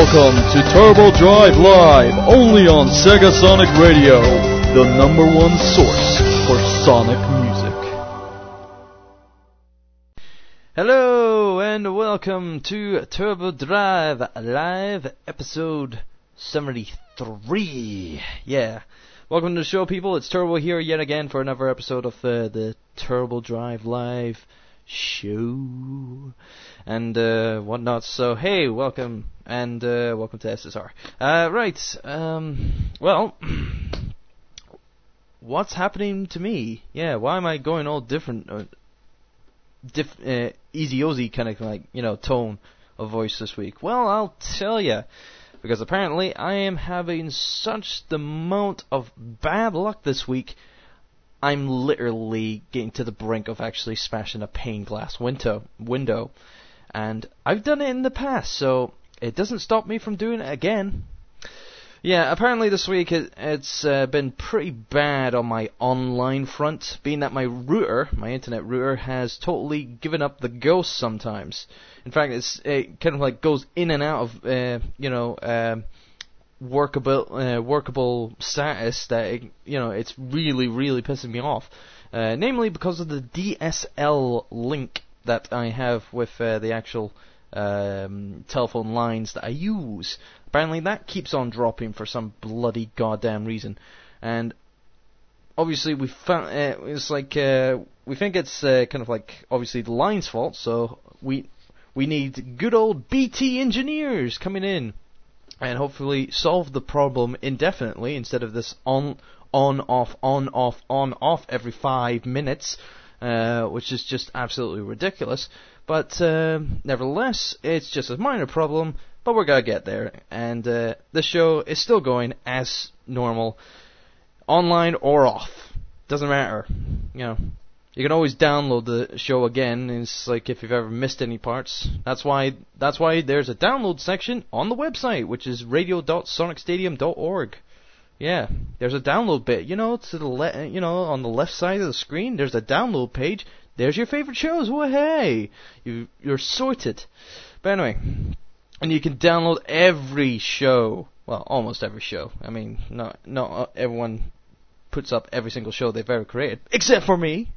Welcome to Turbo Drive Live, only on Sega Sonic Radio, the #1 source for Sonic music. Hello and welcome to Turbo Drive Live, episode 73. Yeah, welcome to the show, people. It's Turbo here yet again for another episode of the Turbo Drive Live show and whatnot. So hey, welcome and welcome to SSR. Well, what's happening to me? Yeah, why am I going all different? Easy-ozy kind of like, tone of voice this week. Well, I'll tell you, because apparently I am having such the amount of bad luck this week. I'm literally getting to the brink of actually smashing a pane glass window, and I've done it in the past, so it doesn't stop me from doing it again. Yeah, apparently this week it's been pretty bad on my online front, being that my internet router, has totally given up the ghost sometimes. In fact, it kind of like goes in and out of, workable status that it's really, really pissing me off. Namely because of the DSL link that I have with the actual telephone lines that I use. Apparently that keeps on dropping for some bloody goddamn reason, and obviously we found we think it's kind of like obviously the line's fault, so we need good old BT engineers coming in and hopefully solve the problem indefinitely instead of this on off every 5 minutes, which is just absolutely ridiculous. But nevertheless, it's just a minor problem, but we're gonna get there, and the show is still going as normal, online or off. Doesn't matter. You can always download the show again. It's like if you've ever missed any parts. That's why there's a download section on the website, which is radio.sonicstadium.org. Yeah, there's a download bit. To the on the left side of the screen, there's a download page. There's your favorite shows. Well, hey, you're sorted. But anyway, and you can download every show. Well, almost every show. I mean, not everyone puts up every single show they've ever created, except for me.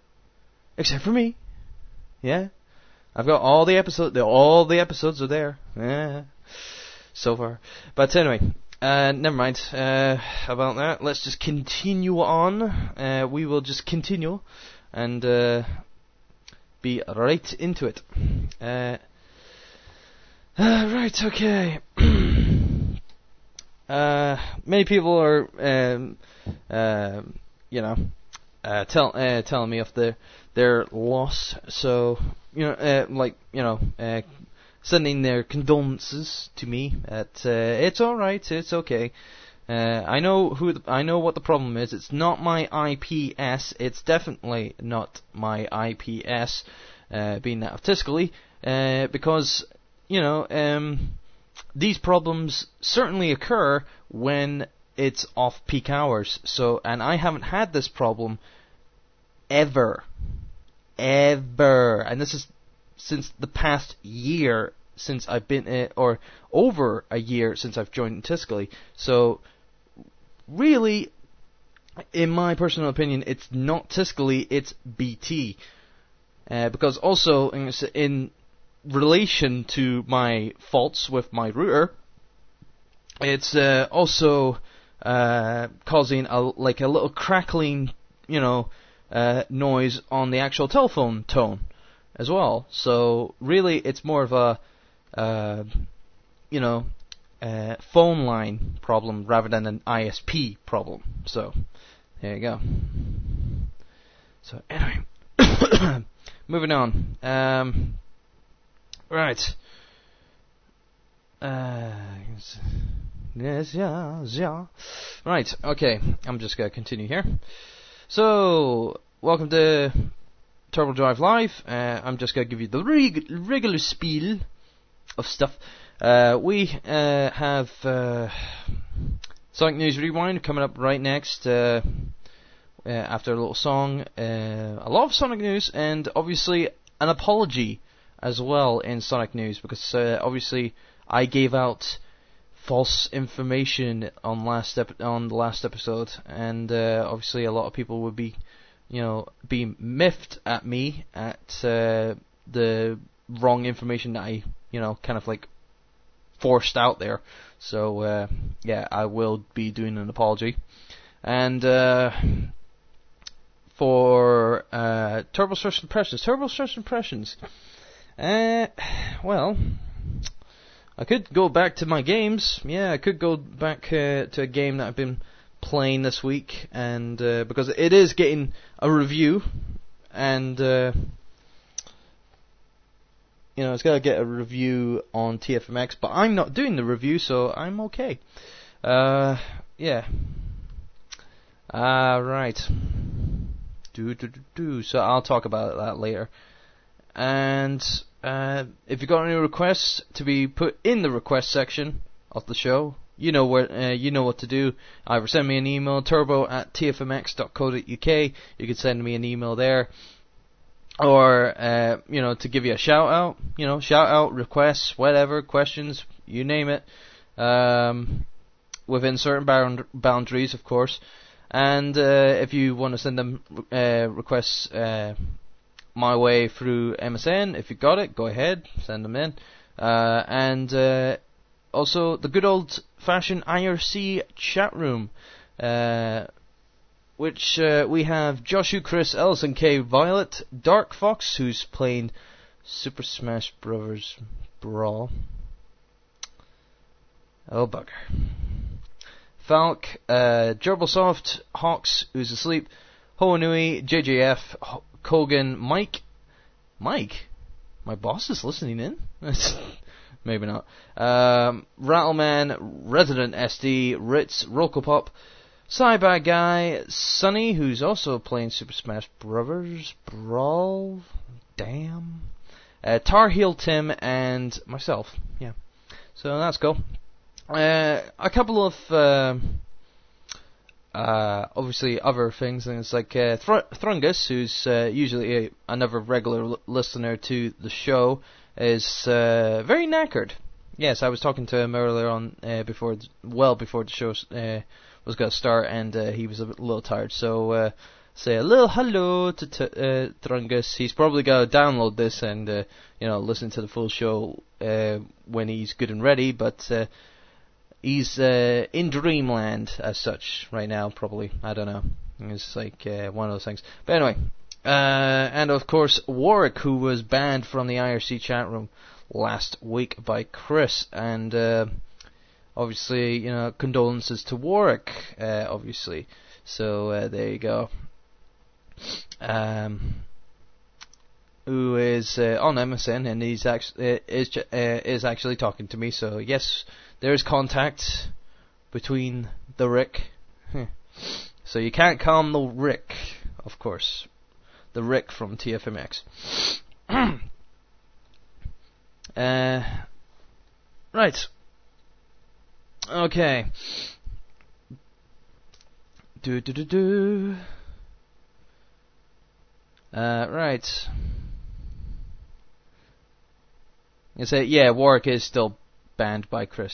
Yeah, I've got all the episodes. All the episodes are there. Yeah, so far. But anyway, never mind about that. Let's just continue on. We will just continue and be right into it. Right, okay. Many people are, telling me of their loss. So, sending their condolences to me. That it's all right, it's okay. I know what the problem is. It's not my IPS. It's definitely not my IPS, being that of Tiscali, because these problems certainly occur when it's off-peak hours. So, and I haven't had this problem ever, and this is since the past year, since I've been, or over a year since I've joined Tiscali. So, really, in my personal opinion, it's not Tiscali, it's BT. Because also, in relation to my faults with my router, it's also causing a little crackling, noise on the actual telephone tone as well. So really, it's more of a phone line problem rather than an ISP problem. So there you go. So anyway, moving on. Right. Yes, yeah. Right, okay. I'm just gonna continue here. So, welcome to Turbo Drive Live. I'm just gonna give you the regular spiel of stuff. We have Sonic News Rewind coming up right next. After a little song, a lot of Sonic News, and obviously an apology as well in Sonic News, because obviously I gave out false information on the last episode, and obviously a lot of people would be, being miffed at me at the wrong information that I, kind of like forced out there. So I will be doing an apology. And for Turbo Stress Impressions, well, I could go back to my games. Yeah, I could go back to a game that I've been playing this week, and because it is getting a review, and it's got to get a review on TFMX, but I'm not doing the review, so I'm okay. Yeah. Right. So I'll talk about that later. And if you've got any requests to be put in the request section of the show, you know what to do. Either send me an email, turbo@tfmx.co.uk. You can send me an email there. Or, to give you a shout out, requests, whatever, questions, you name it, within certain boundaries, of course. And if you want to send them requests my way through MSN, if you got it, go ahead, send them in. And also the good old-fashioned IRC chat room, which we have Joshu, Chris, Ellison, K, Violet, Dark Fox, who's playing Super Smash Bros. Brawl. Oh, bugger. Falk, Gerbilsoft, Hawks, who's asleep, Hoanui, JJF, Kogan, Mike? My boss is listening in? Maybe not. Rattleman, Resident SD, Ritz, Rokopop, Cyber Guy, Sunny, who's also playing Super Smash Bros. Brawl. Damn. Tar Heel Tim, and myself. Yeah. So that's cool. A couple of obviously other things like Thrungus, who's usually another regular listener to the show, is very knackered. Yes, I was talking to him earlier on before the show was going to start, and he was a little tired. So say a little hello to Thrungus. He's probably going to download this and listen to the full show when he's good and ready, but he's in dreamland as such right now, probably. I don't know. It's like one of those things. But anyway, and of course Warwick, who was banned from the IRC chat room last week by Chris, and obviously, condolences to Warwick, obviously. So there you go. Who is on MSN, and he's actually is actually talking to me. So yes, there's contact between the Rick. So you can't call him the Rick, of course. The Rick from TFMX. Right. Okay. Right. You say, yeah, Warwick is still banned by Chris.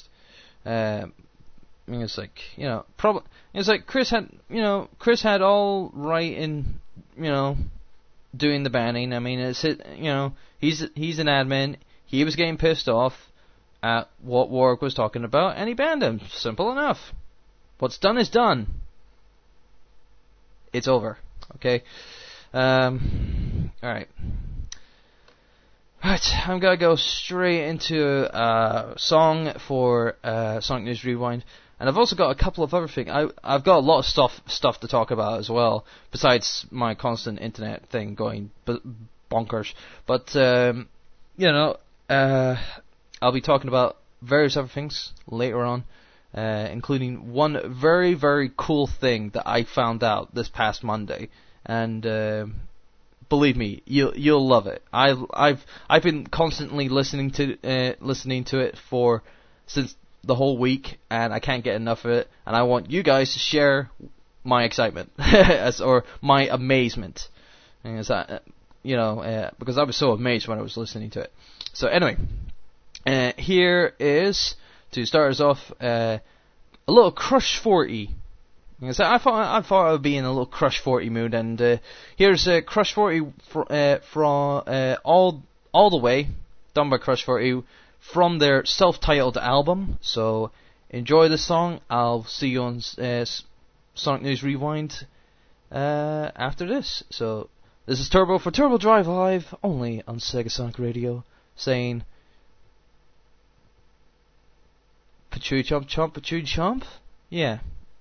It's like, it's like Chris had all right in, doing the banning. I mean, he's an admin. He was getting pissed off at what Warwick was talking about, and he banned him. Simple enough. What's done is done. It's over. Okay. Alright. Right, I'm gonna go straight into a song for Sonic News Rewind, and I've also got a couple of other things. I've got a lot of stuff to talk about as well, besides my constant internet thing going bonkers. But I'll be talking about various other things later on, including one very, very cool thing that I found out this past Monday, and believe me, you'll love it. I've been constantly listening to it since the whole week, and I can't get enough of it. And I want you guys to share my excitement or my amazement, because I was so amazed when I was listening to it. So anyway, Here is, to start us off, a little Crush 40. So I thought I would be in a little Crush 40 mood, and here's Crush 40 from all the way, done by Crush 40, from their self-titled album. So enjoy the song. I'll see you on Sonic News Rewind after this. So this is Turbo for Turbo Drive Live, only on Sega Sonic Radio, saying Pachoo chomp chomp, pachoo chomp? Yeah,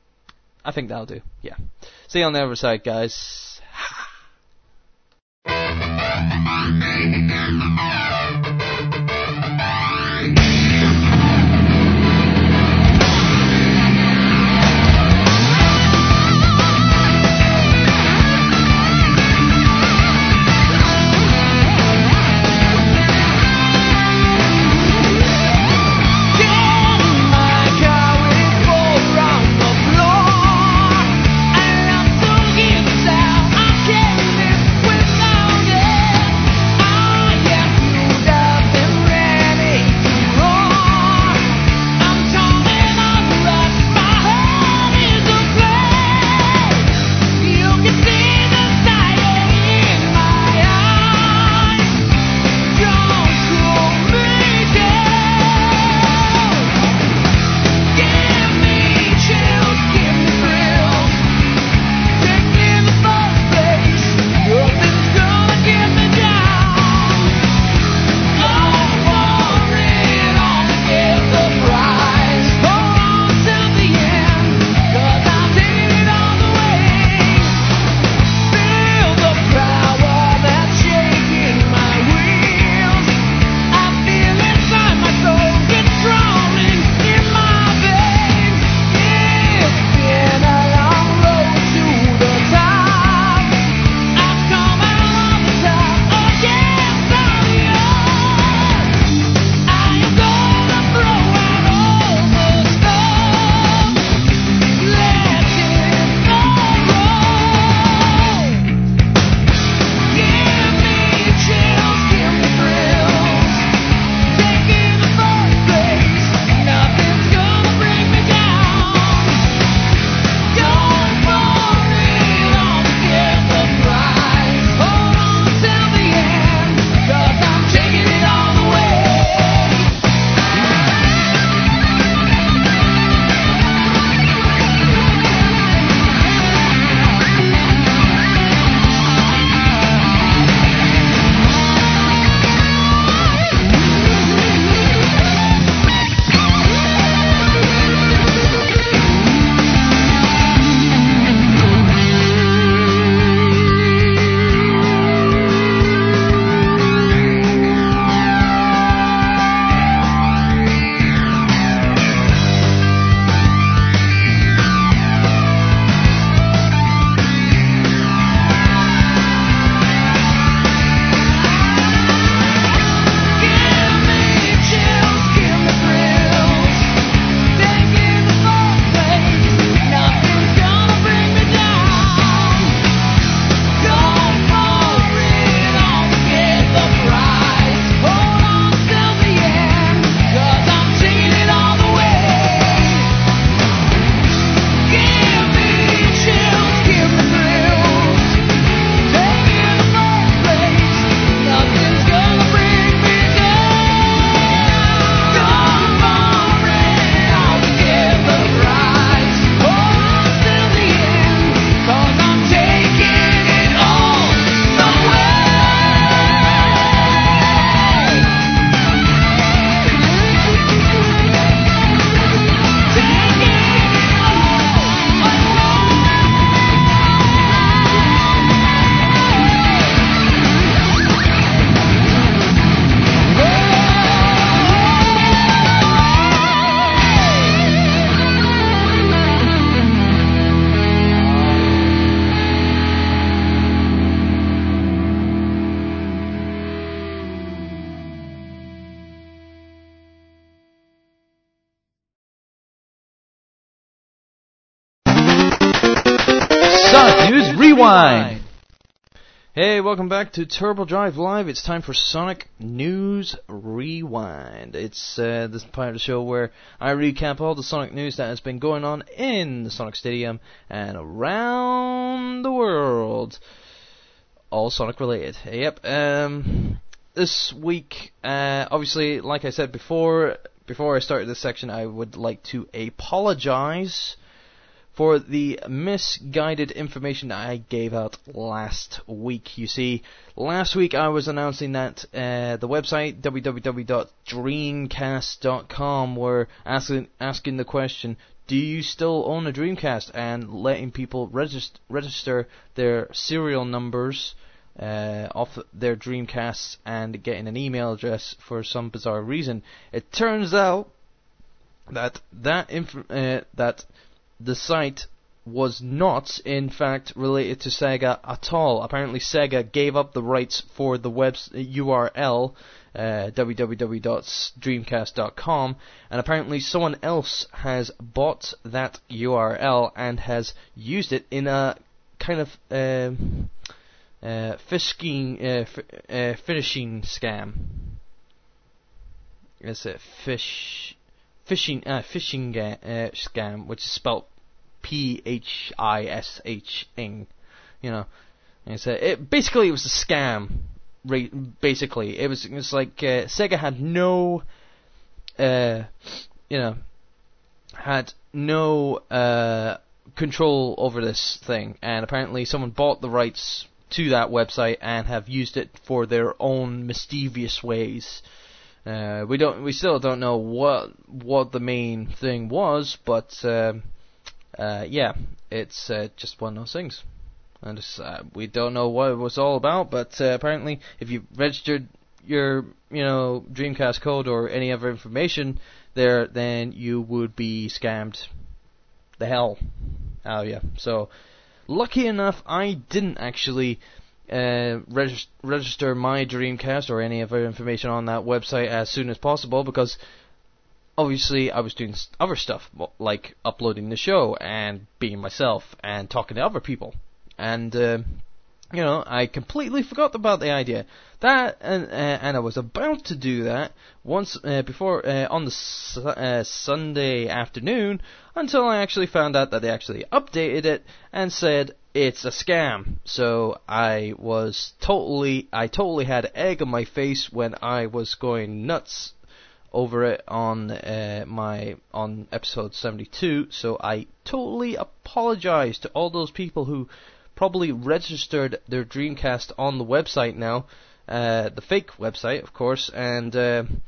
I think that'll do. Yeah. See you on the other side, guys. Sonic News Rewind. Hey, welcome back to Turbo Drive Live. It's time for Sonic News Rewind. It's this part of the show where I recap all the Sonic news that has been going on in the Sonic Stadium and around the world. All Sonic related. Yep. This week, obviously, like I said before I started this section, I would like to apologize for the misguided information that I gave out last week. You see, last week I was announcing that the website www.dreamcast.com were asking the question, do you still own a Dreamcast, and letting people register their serial numbers off their Dreamcasts and getting an email address for some bizarre reason. It turns out that the site was not, in fact, related to Sega at all. Apparently, Sega gave up the rights for the web URL, www.dreamcast.com, and apparently someone else has bought that URL and has used it in a kind of phishing scam. It's a phishing scam, which is spelled PHISH-ing, you know. And basically it was a scam. Basically, it was like Sega had no, control over this thing, and apparently someone bought the rights to that website and have used it for their own mischievous ways. We still don't know what the main thing was, but yeah, it's just one of those things. And we don't know what it was all about, but apparently, if you registered your Dreamcast code or any other information there, then you would be scammed the hell out of you. So, lucky enough, I didn't actually register my Dreamcast or any other information on that website as soon as possible, because obviously I was doing other stuff, like uploading the show and being myself and talking to other people. And, I completely forgot about the idea. And I was about to do that once before on the Sunday afternoon, until I actually found out that they actually updated it and said it's a scam. So I totally had egg on my face when I was going nuts over it on episode 72. So I totally apologize to all those people who probably registered their Dreamcast on the website now, the fake website, of course, and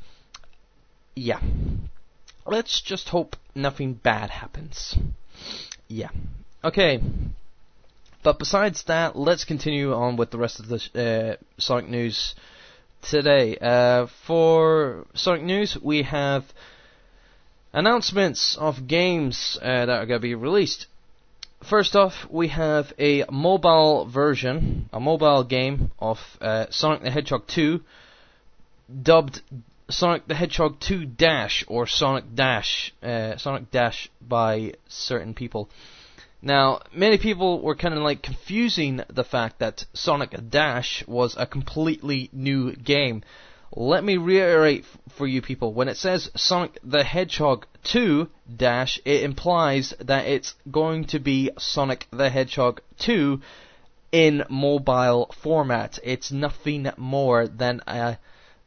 yeah. Let's just hope nothing bad happens. Yeah. Okay. But besides that, let's continue on with the rest of the Sonic news today. For Sonic news, we have announcements of games that are going to be released. First off, we have a mobile game of Sonic the Hedgehog 2, dubbed Sonic the Hedgehog 2 Dash, or Sonic Dash by certain people. Now, many people were kind of like confusing the fact that Sonic Dash was a completely new game. Let me reiterate for you people, when it says Sonic the Hedgehog 2 Dash, it implies that it's going to be Sonic the Hedgehog 2 in mobile format. It's nothing more than a,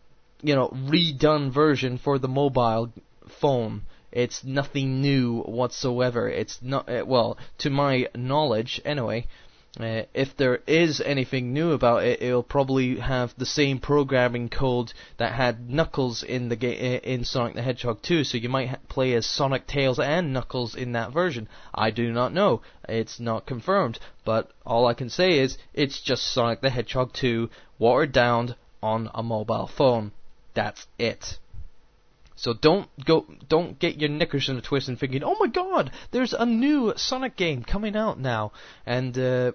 redone version for the mobile phone. It's nothing new whatsoever. It's not, to my knowledge anyway. If there is anything new about it, it'll probably have the same programming code that had Knuckles in in Sonic the Hedgehog 2, so you might play as Sonic, Tails, and Knuckles in that version. I do not know. It's not confirmed, but all I can say is it's just Sonic the Hedgehog 2 watered down on a mobile phone. That's it. So don't get your knickers in a twist and thinking, oh my god, there's a new Sonic game coming out now, and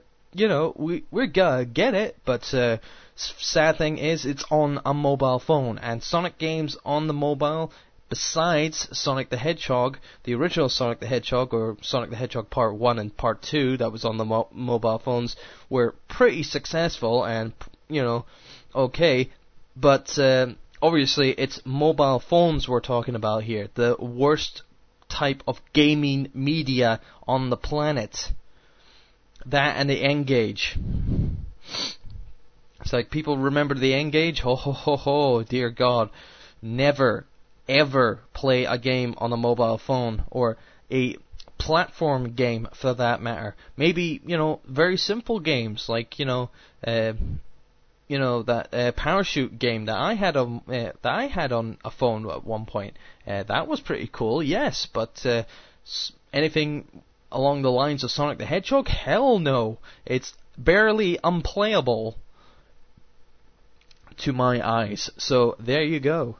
we're gonna get it, but sad thing is it's on a mobile phone, and Sonic games on the mobile besides Sonic the Hedgehog, the original Sonic the Hedgehog, or Sonic the Hedgehog Part 1 and Part 2, that was on the mobile phones, were pretty successful and, okay, but obviously it's mobile phones we're talking about here, the worst type of gaming media on the planet. That and the N-Gage. It's like, people remember the N-Gage? Ho ho ho ho, dear God. Never, ever play a game on a mobile phone, or a platform game for that matter. Maybe, very simple games, like, that parachute game that I had on a phone at one point. That was pretty cool, yes, but anything along the lines of Sonic the Hedgehog? Hell no. It's barely unplayable to my eyes. So there you go.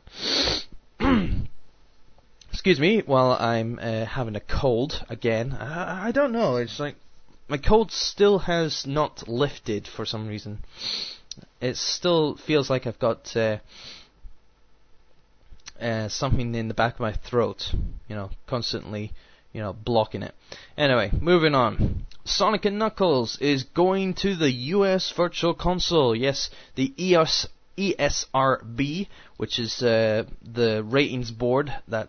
Excuse me while I'm having a cold again. I don't know. It's like my cold still has not lifted for some reason. It still feels like I've got something in the back of my throat, constantly, blocking it. Anyway, moving on. Sonic & Knuckles is going to the US Virtual Console. Yes, the ESRB, which is the ratings board that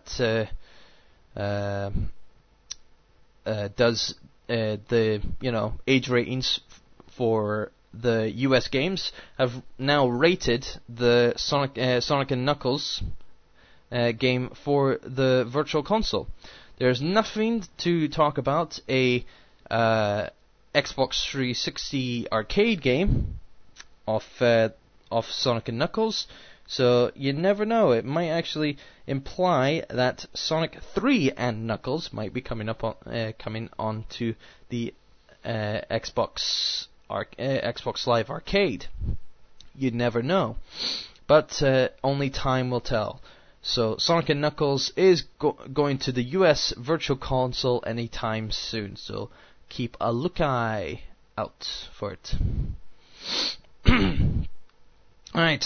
does the age ratings for the US games, have now rated the Sonic & Knuckles game for the Virtual Console. There's nothing to talk about a Xbox 360 arcade game of Sonic & Knuckles, so you never know. It might actually imply that Sonic 3 and Knuckles might be coming onto the Xbox Live Arcade. You'd never know, but only time will tell. So Sonic & Knuckles is going to the US Virtual Console anytime soon, so keep a look-eye out for it. Alright,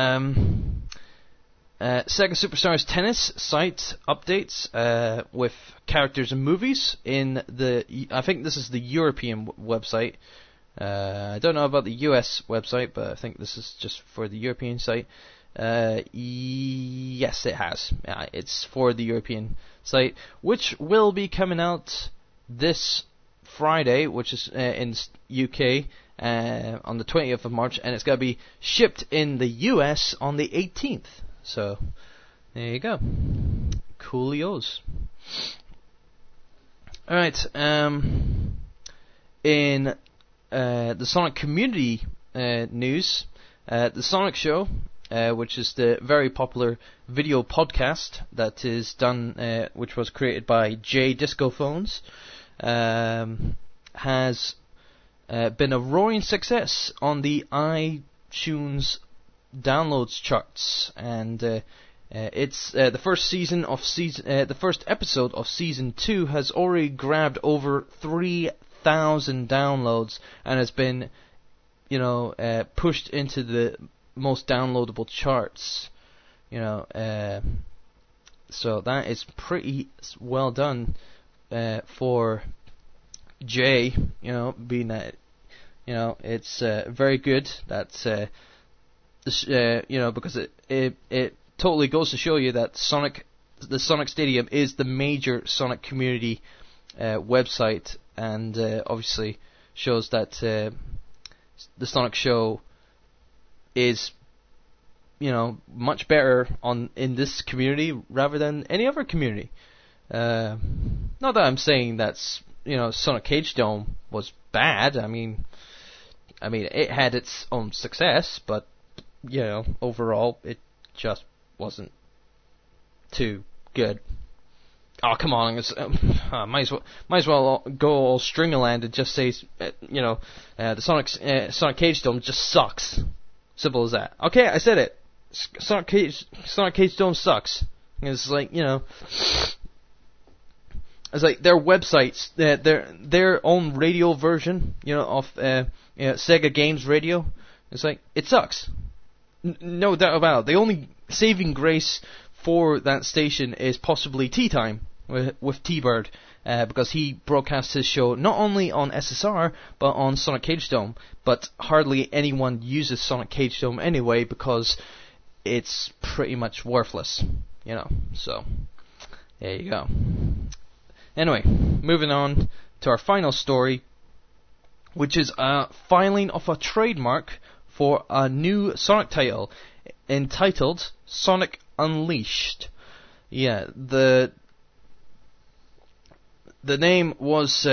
Sega Superstars Tennis site updates with characters and movies in I think this is the European website. I don't know about the US website, but I think this is just for the European site. Yes, it has. It's for the European site, which will be coming out this Friday, which is in UK, on the 20th of March, and it's going to be shipped in the US on the 18th. So, there you go. Coolios. Alright, in the Sonic community news, the Sonic Show, which is the very popular video podcast that is done, which was created by J Disco Phones, has been a roaring success on the iTunes downloads charts, and it's the first episode of season 2 has already grabbed over 3,000 downloads and has been, pushed into the most downloadable charts. So that is pretty well done for Jay. Being that it's very good. That's because it totally goes to show you that the Sonic Stadium is the major Sonic community website, and obviously shows that the Sonic Show is much better in this community rather than any other community. Not that I'm saying that Sonic Cage Dome was bad. I mean it had its own success, but overall it just wasn't too good. Oh, come on! Might as well go all Stringerland and just say, the Sonic Cage Dome just sucks. Simple as that. Okay, I said it. Sonic Cage Dome sucks. It's like it's like their websites, their own radio version, of Sega Games Radio. It's like it sucks. No doubt about it. The only saving grace for that station is possibly Tea Time with T-Bird, because he broadcasts his show not only on SSR but on Sonic Cage Dome, but hardly anyone uses Sonic Cage Dome anyway because it's pretty much worthless, you know, so there you go. Anyway, moving on to our final story, which is a filing of a trademark for a new Sonic title entitled Sonic Unleashed. Yeah, the name was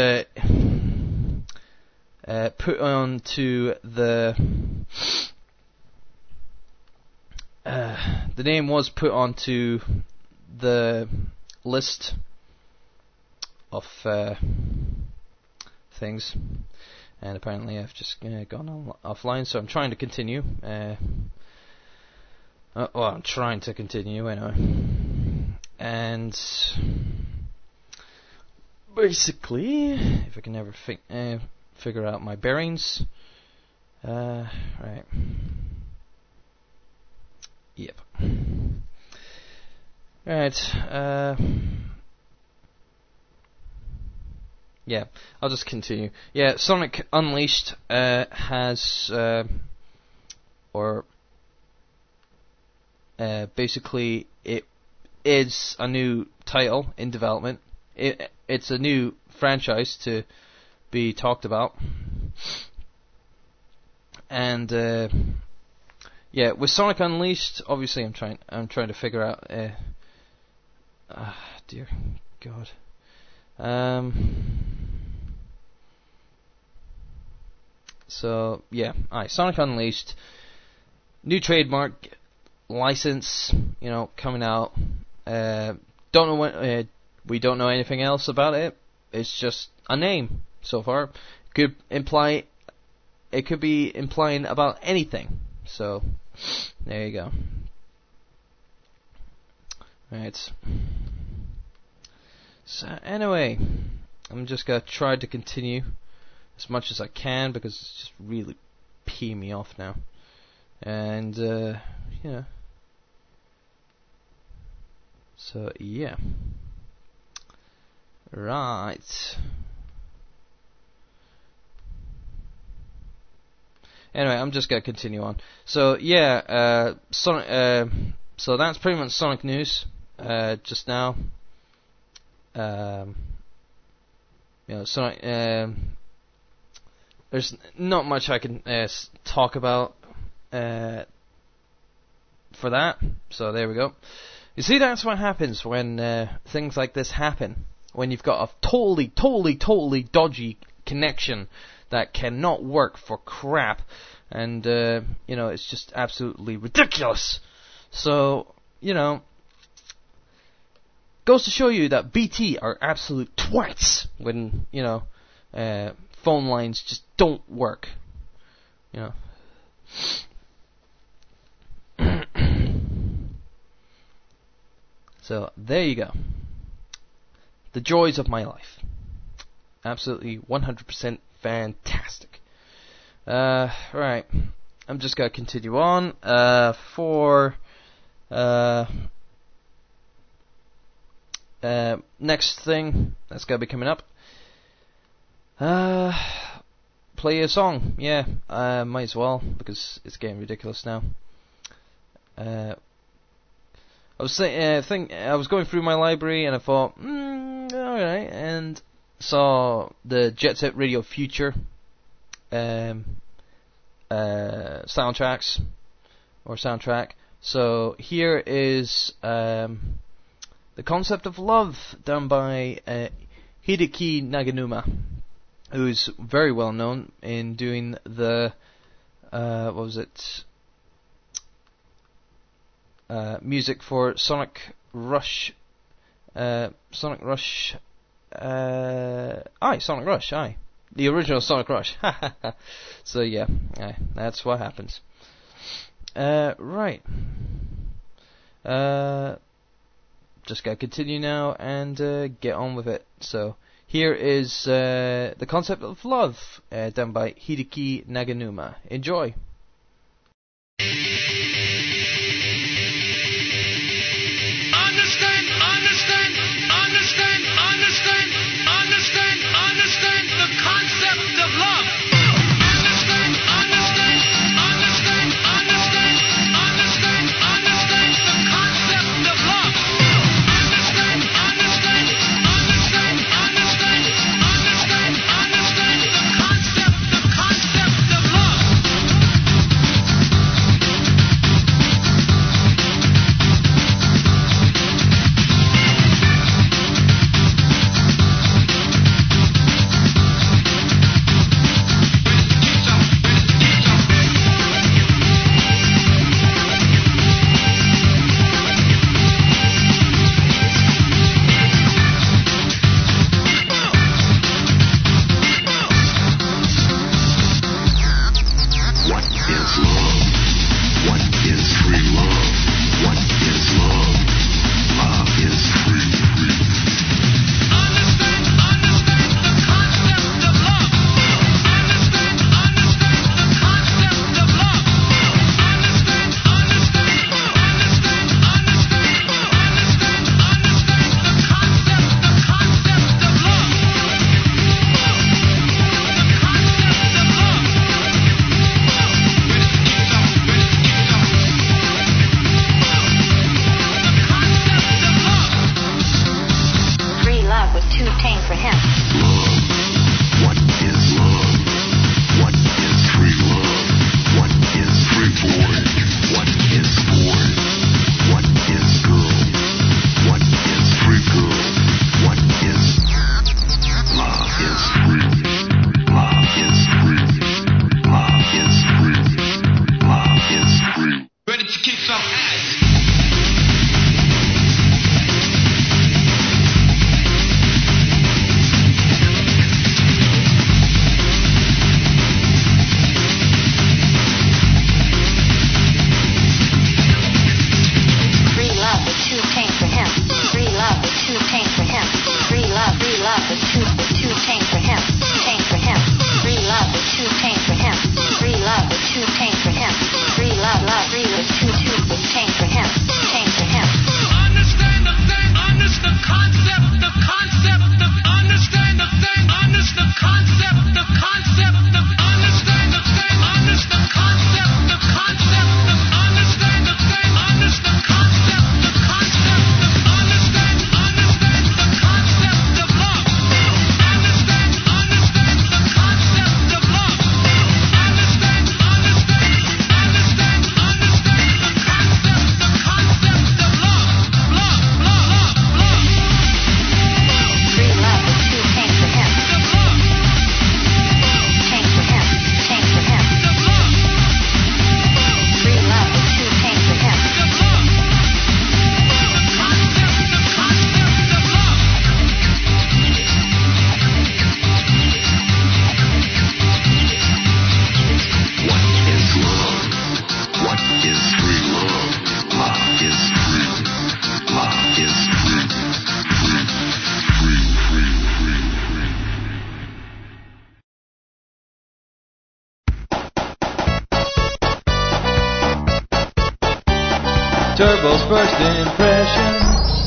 put onto the list of things, and apparently I've just gone offline, so I'm trying to continue. I'm trying to continue anyway, and basically, if I can ever figure out my bearings, right, yep, right, yeah, I'll just continue. Yeah, Sonic Unleashed has, basically, it is a new title in development. It's a new franchise to be talked about, and yeah, with Sonic Unleashed, obviously, I'm trying to figure out. Dear God. So yeah, Sonic Unleashed, new trademark, license, you know, coming out. Don't know when. We don't know anything else about it. It's just a name so far. It could be implying about anything. So there you go. Right. So anyway, I'm just gonna try to continue as much as I can because it's just really peeing me off now. And yeah. So yeah. Right. Anyway, I'm just gonna continue on. So yeah, Sonic. So that's pretty much Sonic news. Just now. You know, Sonic. There's not much I can talk about for that. So there we go. You see, that's what happens when things like this happen. When you've got a totally dodgy connection that cannot work for crap, and you know, it's just absolutely ridiculous. So, you know, goes to show you that BT are absolute twats when, you know, phone lines just don't work. You know. So there you go. The joys of my life. Absolutely 100% fantastic. Right. I'm just going to continue on. For next thing that's going to be coming up. Play a song. Yeah, might as well, because it's getting ridiculous now. I was I was going through my library and I thought, alright, and saw the Jet Set Radio Future soundtrack. So here is The Concept of Love, done by Hideki Naganuma, who's very well known in doing the music for Sonic Rush. Sonic Rush, the original Sonic Rush. So yeah, that's what happens. Right. Just gotta continue now and get on with it. So here is The Concept of Love, done by Hideki Naganuma. Enjoy. Turbo's first impressions.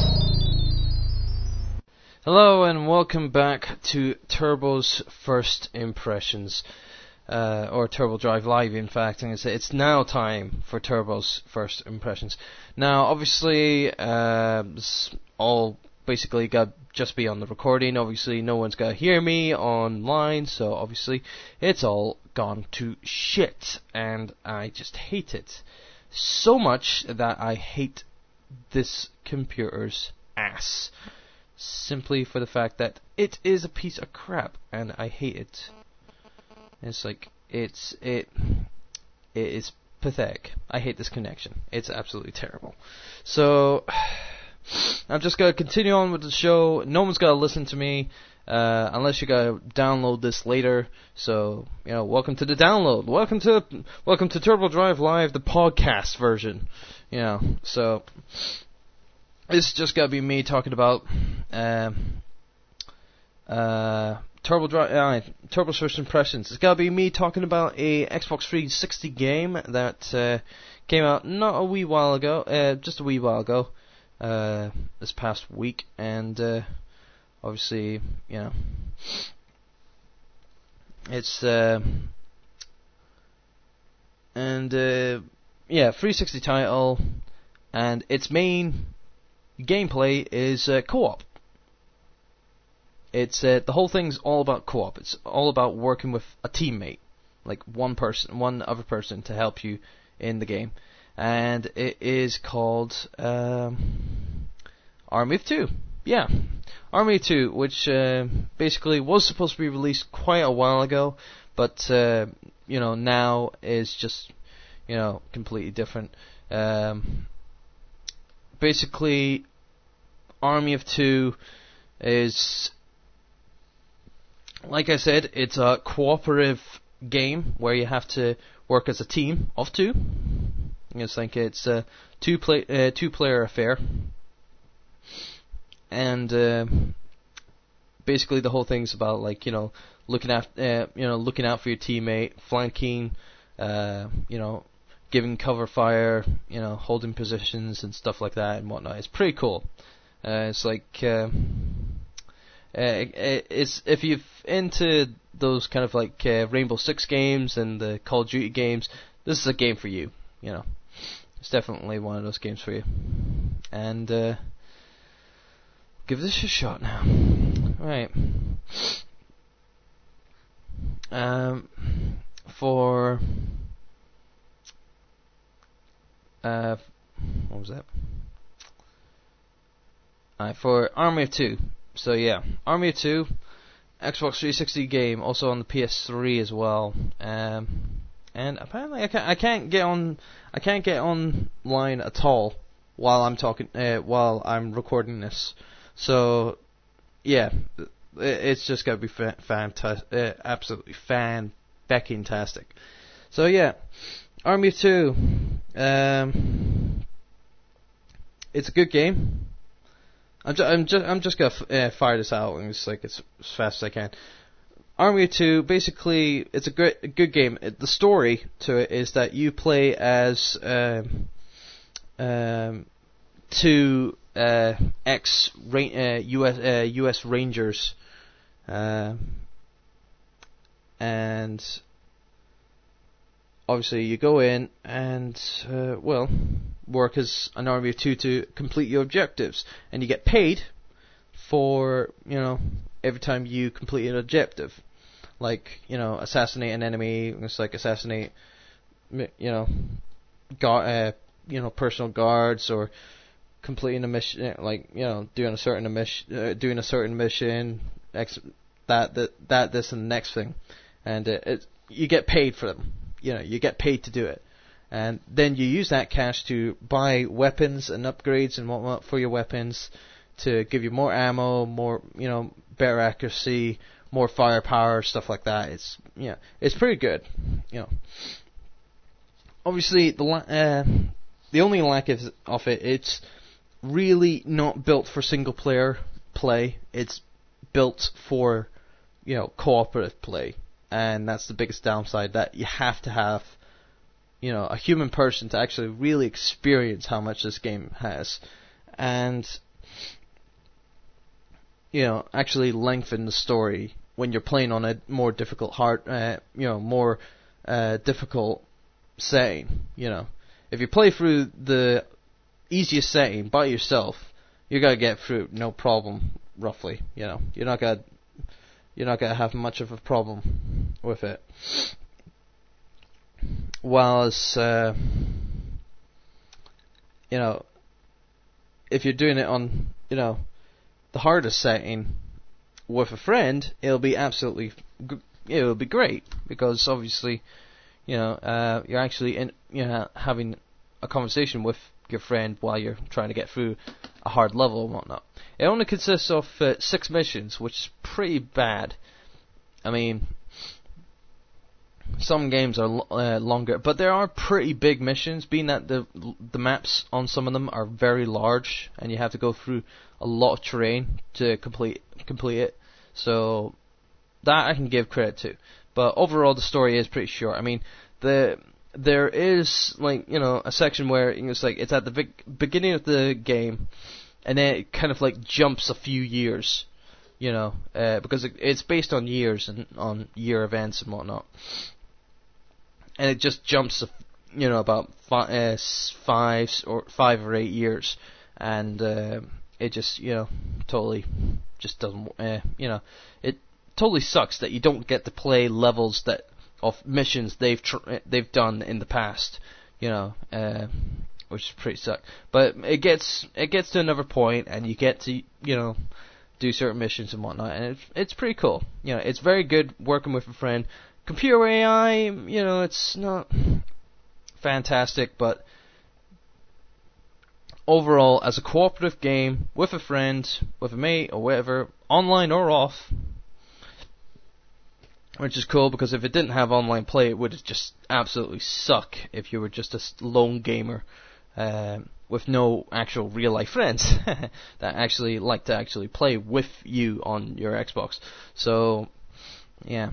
Hello and welcome back to Turbo's First Impressions, or Turbo Drive Live in fact, and it's now time for Turbo's First Impressions. Now obviously, it's all basically got just be on the recording, obviously no one's got to hear me online, so obviously it's all gone to shit, and I just hate it. So much that I hate this computer's ass. Simply for the fact that it is a piece of crap, and I hate it. It's like it is pathetic. I hate this connection. It's absolutely terrible. So I'm just gonna continue on with the show. No one's gotta listen to me unless you gotta download this later. So welcome to the download. Welcome to Turbo Drive Live, the podcast version. So. It's just gotta be me talking about Turbo's First Impressions. It's gotta be me talking about a Xbox 360 game that came out not a wee while ago, just a wee while ago, this past week, and obviously, it's 360 title, and its main gameplay is co-op. It's the whole thing's all about co-op. It's all about working with a teammate, like one other person to help you in the game, and it is called Army of Two. Yeah, Army of Two, which basically was supposed to be released quite a while ago, but now is just completely different. Basically, Army of Two is, like I said, it's a cooperative game where you have to work as a team of two. It's a two-player affair, and basically the whole thing's about looking out for your teammate, flanking, giving cover fire, holding positions and stuff like that and whatnot. It's pretty cool. It's like it's if you're into those kind of Rainbow Six games and the Call of Duty games, this is a game for you. It's definitely one of those games for you. And give this a shot now. Right. For what was that? For Army of Two. So yeah, Army of Two, Xbox 360 game, also on the PS3 as well. And apparently I can't get online at all while I'm recording this. So yeah, it's just gotta be fantastic, absolutely fan-fucking-tastic. So yeah, Army of Two. It's a good game. I'm just gonna fire this out and it's as fast as I can. Army of Two, basically, it's a good game. The story to it is that you play as two U.S. Rangers, and obviously you go in and work as an Army of Two to complete your objectives, and you get paid for every time you complete an objective, assassinate an enemy. It's like assassinate personal guards, or completing a mission, doing a certain mission, this and the next thing, and you get paid for them. You get paid to do it. And then you use that cash to buy weapons and upgrades and whatnot for your weapons to give you more ammo, more, better accuracy, more firepower, stuff like that. It's pretty good. Obviously, the only lack of it, it's really not built for single player play. It's built for, cooperative play. And that's the biggest downside, that you have to have a human person to actually really experience how much this game has, and actually lengthen the story when you're playing on a more difficult more difficult setting. If you play through the easiest setting by yourself, you're gonna get through no problem. Roughly, you're not gonna have much of a problem with it. Whereas, if you're doing it on, the hardest setting with a friend, it'll be it'll be great, because obviously, you're actually having a conversation with your friend while you're trying to get through a hard level and whatnot. It only consists of 6 missions, which is pretty bad. I mean, some games are longer, but there are pretty big missions, being that the maps on some of them are very large, and you have to go through a lot of terrain to complete it. So that I can give credit to. But overall, the story is pretty short. I mean, there is a section where it's at the beginning of the game, and then it kind of jumps a few years, because it's based on years and on year events and whatnot. And it just jumps, about 5 or 8 years, and it just, totally just doesn't, it totally sucks that you don't get to play levels of missions they've done in the past, which is pretty suck. But it gets to another point, and you get to, do certain missions and whatnot, and it's pretty cool. It's very good working with a friend. Computer AI, it's not fantastic, but overall, as a cooperative game with a friend, with a mate, or whatever, online or off, which is cool, because if it didn't have online play, it would just absolutely suck if you were just a lone gamer with no actual real life friends that actually like to actually play with you on your Xbox. So, yeah.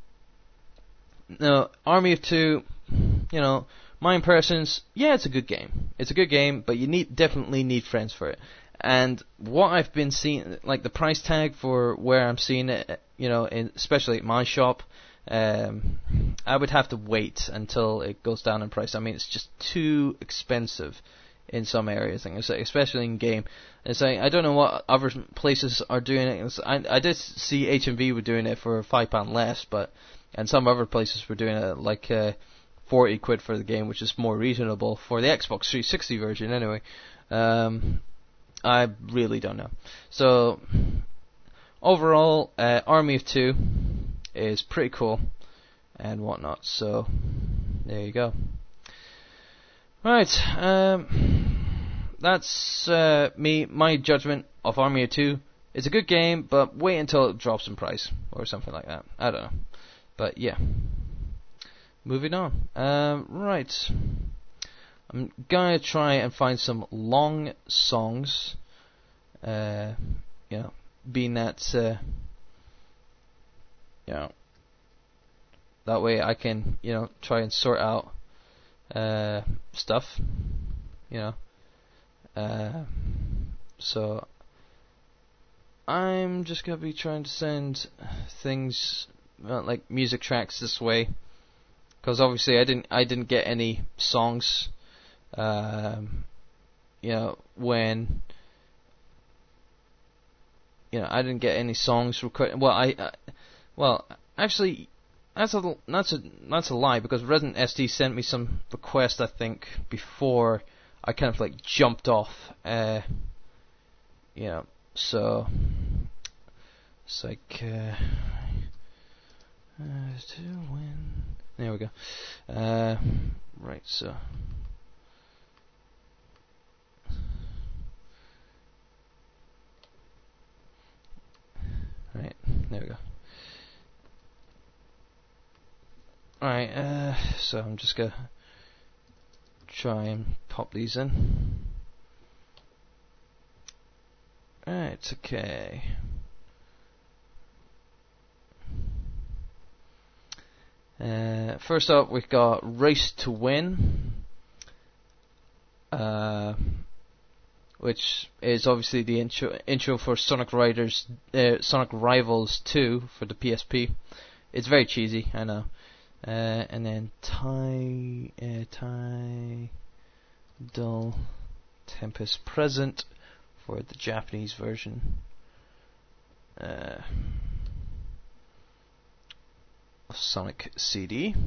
Now, Army of Two, my impressions, yeah, it's a good game. It's a good game, but you definitely need friends for it. And what I've been seeing, the price tag for where I'm seeing it, especially at my shop, I would have to wait until it goes down in price. I mean, it's just too expensive in some areas, especially in game. I don't know what other places are doing it. I did see HMV were doing it for £5 less, and some other places were doing it 40 quid for the game, which is more reasonable for the Xbox 360 version anyway. I really don't know. So, overall, Army of Two is pretty cool and whatnot. So, there you go. Right, that's my judgment of Army of Two. It's a good game, but wait until it drops in price or something like that. I don't know. But yeah. Moving on. Right. I'm gonna try and find some long songs. Being that, that way I can, try and sort out stuff. So I'm just gonna be trying to send things like music tracks this way, because obviously I didn't get any songs. When I didn't get any songs requested. Well, actually, that's a lie, because Resident SD sent me some requests, I think, before I kind of jumped off. So it's to win. There we go. Right, so. Right, there we go. Alright, so I'm just gonna try and pop these in. Right, okay. First up, we've got Race to Win, which is obviously the intro for Sonic Rivals 2 for the PSP. It's very cheesy, I know. And then Tidal Tempest Present for the Japanese version. Of Sonic CD.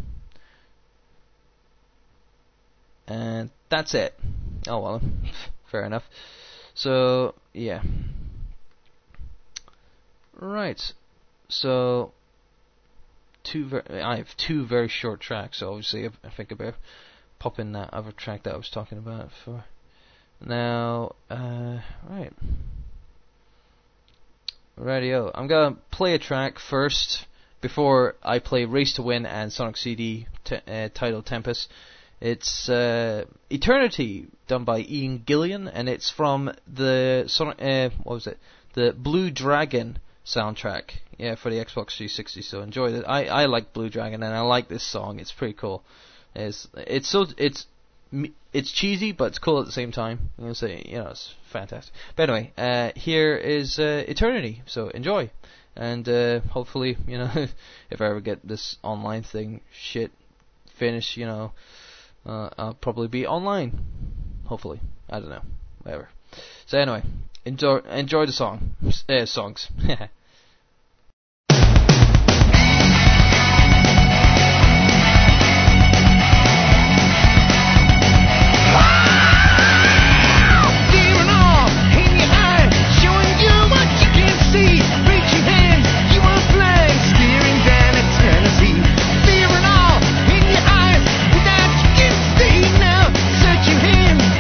And that's it. Oh well, fair enough. So, yeah. Right. So, I have two very short tracks, so obviously I think I better pop in that other track that I was talking about for now. Right. Radio. I'm gonna play a track first before I play Race to Win and Sonic CD titled Tempest. It's Eternity, done by Ian Gillan, and it's from the Sonic, the Blue Dragon soundtrack, for the Xbox 360. So enjoy it. I like Blue Dragon, and I like this song. It's pretty cool. It's cheesy, but it's cool at the same time. It's fantastic. But anyway, here is Eternity. So enjoy, and hopefully, if I ever get this online thing finished, I'll probably be online. Hopefully, I don't know, whatever. So anyway, enjoy the songs.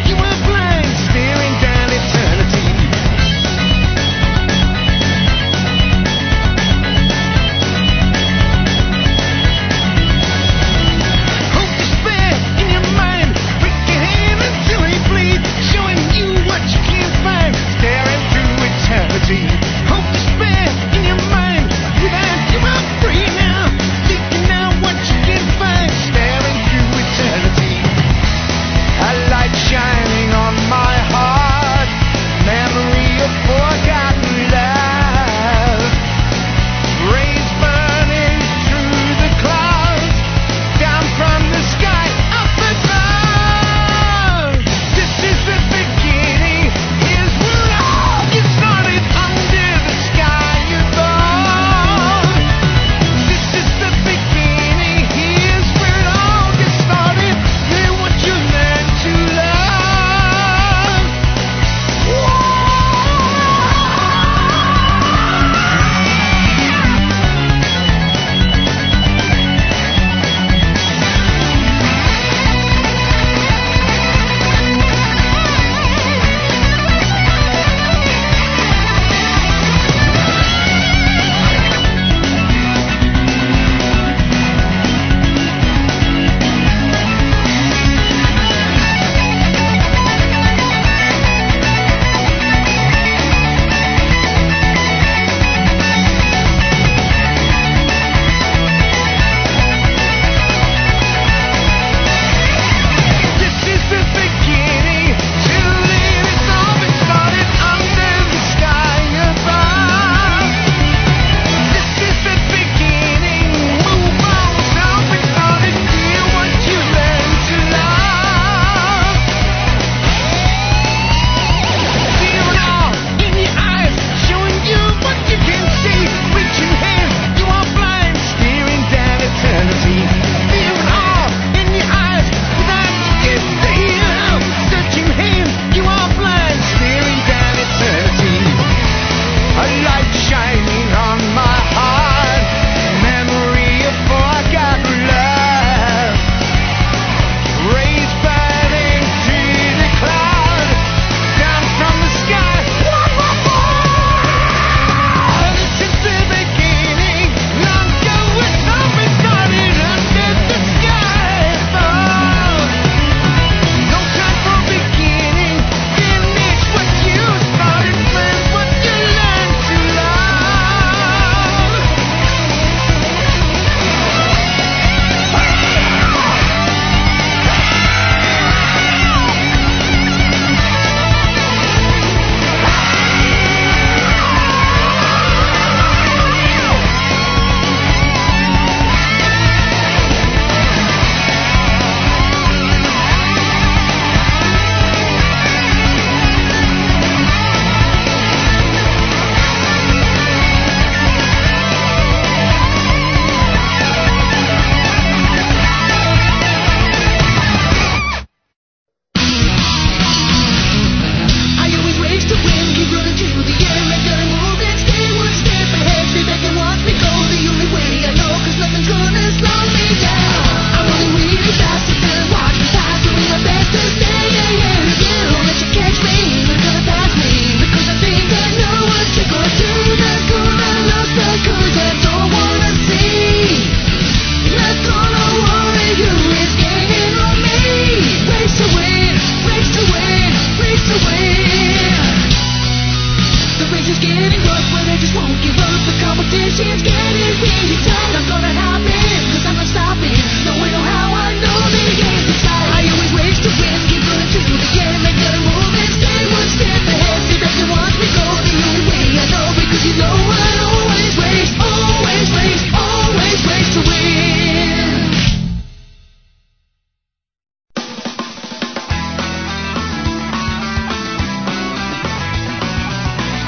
Eternity.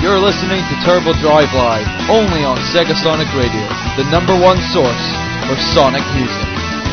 You're listening to Turbo Drive Live, only on Sega Sonic Radio, the number one source for Sonic music.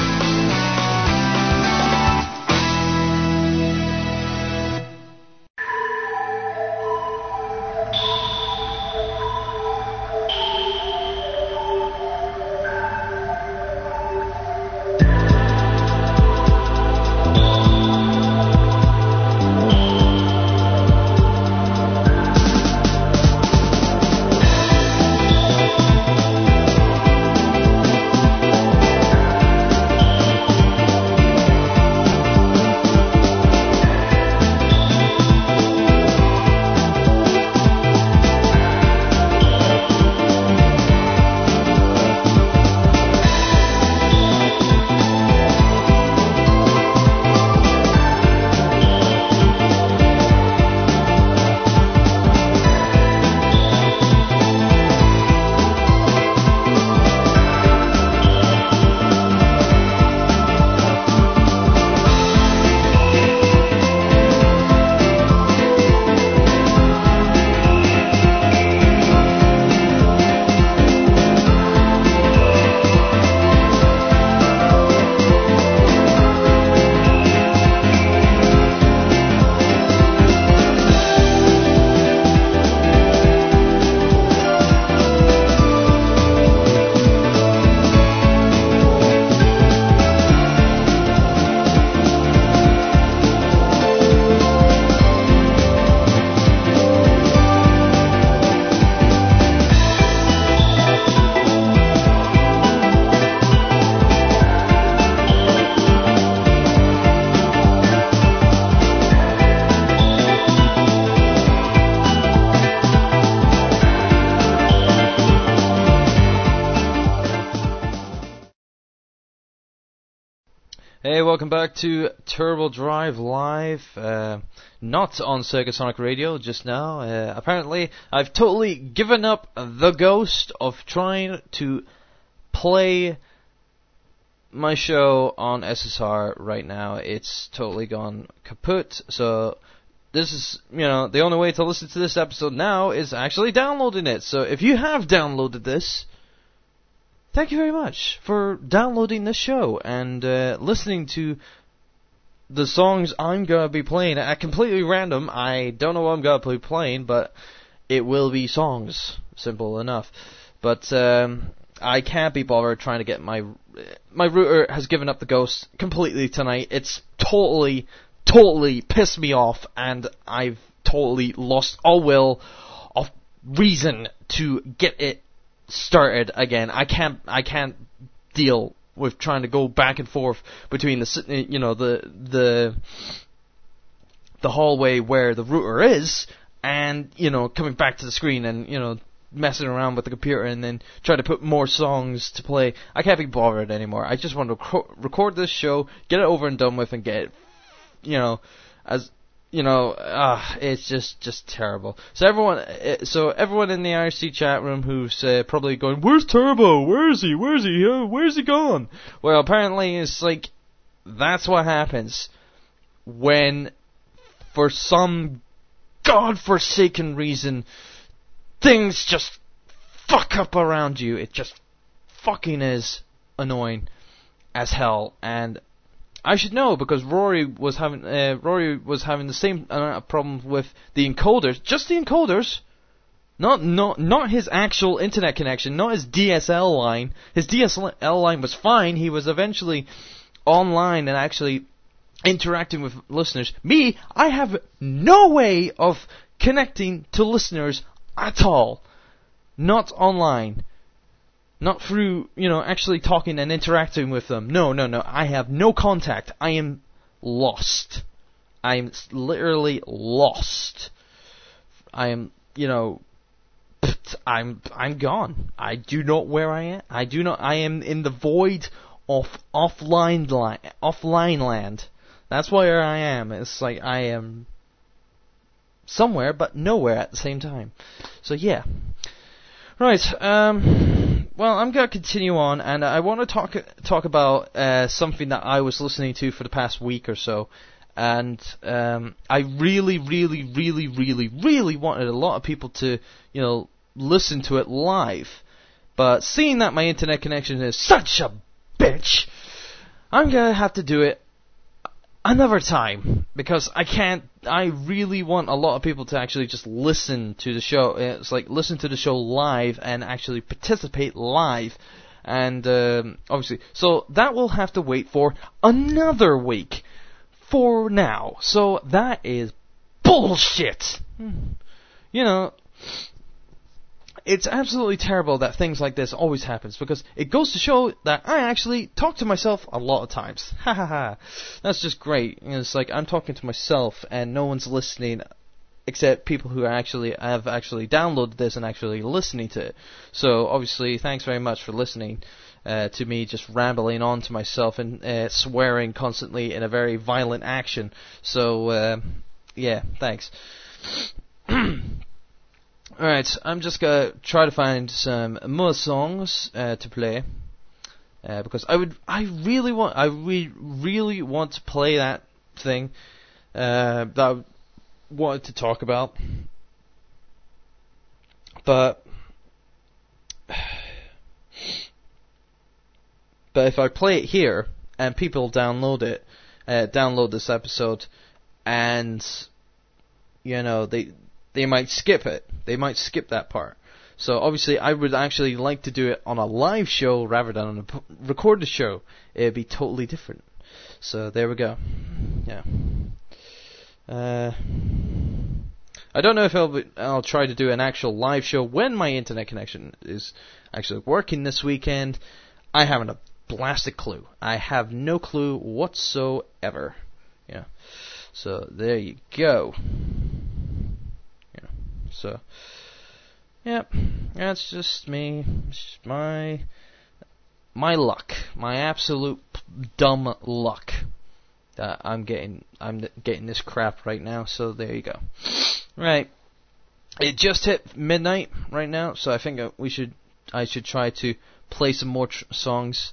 Hey, welcome back to Turbo Drive Live, not on Sega Sonic Radio just now. Apparently, I've totally given up the ghost of trying to play my show on SSR right now. It's totally gone kaput, so this is, the only way to listen to this episode now is actually downloading it. So if you have downloaded this, thank you very much for downloading this show and listening to the songs I'm going to be playing at completely random. I don't know what I'm going to be playing, but it will be songs. Simple enough. But I can't be bothered trying to get my router has given up the ghost completely tonight. It's totally pissed me off, and I've totally lost all will of reason to get it started again. I can't deal with trying to go back and forth between the hallway where the router is and coming back to the screen and messing around with the computer and then try to put more songs to play. I can't be bothered anymore. I just want to record this show, get it over and done with, and get it it's just terrible. So everyone in the IRC chat room who's probably going, "Where's Turbo? Where is he? Where's he gone?" Well, apparently it's like that's what happens when, for some godforsaken reason, things just fuck up around you. It just fucking is annoying as hell, and I should know because Rory was having the same amount of problems with the encoders, just the encoders, not his actual internet connection, not his DSL line. His DSL line was fine. He was eventually online and actually interacting with listeners. Me, I have no way of connecting to listeners at all. Not online. Not through, actually talking and interacting with them. No. I have no contact. I am lost. I am literally lost. I am, I'm gone. I do not know where I am. I am in the void of offline land. That's where I am. It's like I am somewhere but nowhere at the same time. So yeah. Right, well, I'm going to continue on, and I want to talk about something that I was listening to for the past week or so, and I really, really, really, really, really wanted a lot of people to, listen to it live. But seeing that my internet connection is such a bitch, I'm gonna have to do it another time, because I really want a lot of people to actually just listen to the show. It's like listen to the show live and actually participate live. And obviously, so that will have to wait for another week for now. So that is bullshit. It's absolutely terrible that things like this always happens, because it goes to show that I actually talk to myself a lot of times. Ha ha ha. That's just great. It's like I'm talking to myself and no one's listening except people who have actually downloaded this and actually listening to it. So obviously, thanks very much for listening to me just rambling on to myself and swearing constantly in a very violent action. So yeah, thanks. Alright, I'm just gonna try to find some more songs to play, because I really want to play that thing that I wanted to talk about, but if I play it here and people download this episode, and they might skip it. They might skip that part. So obviously, I would actually like to do it on a live show rather than on a recorded show. It'd be totally different. So there we go. Yeah. I don't know if I'll try to do an actual live show when my internet connection is actually working this weekend. I haven't a blasted clue. I have no clue whatsoever. Yeah. So there you go. So, yeah, that's just me. It's just my luck, my absolute dumb luck that I'm getting this crap right now. So there you go. Right, it just hit midnight right now, so I think I should try to play some more songs.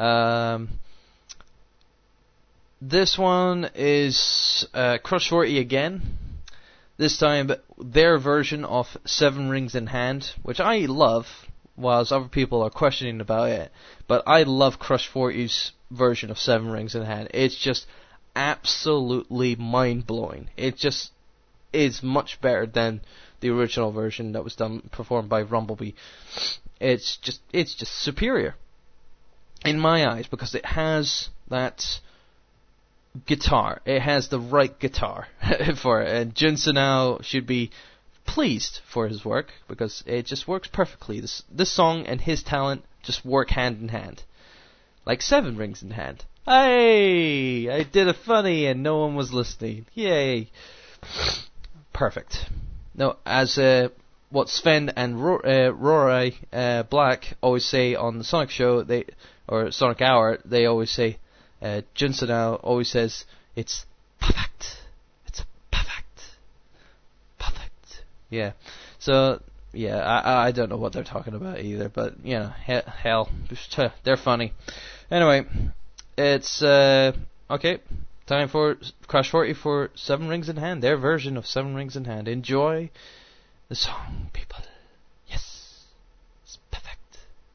This one is Crush 40 again. This time, their version of Seven Rings in Hand, which I love, whilst other people are questioning about it. But I love Crush 40's version of Seven Rings in Hand. It's just absolutely mind-blowing. It just is much better than the original version that was performed by Rumblebee. It's just superior in my eyes, because it has that guitar. It has the right guitar for it, and Jun Senao should be pleased for his work, because it just works perfectly. This song and his talent just work hand in hand, like Seven Rings in Hand. Hey, I did a funny and no one was listening. Yay! Perfect. No, as what Sven and Rory Black always say on the Sonic Show, or Sonic Hour, they always say, Jun Senao always says, it's perfect. It's perfect. Perfect. Yeah. So, yeah, I don't know what they're talking about either, but, hell, they're funny. Anyway, it's, okay, time for Crush 40 for Seven Rings in Hand, their version of Seven Rings in Hand. Enjoy the song, people. Yes. It's perfect.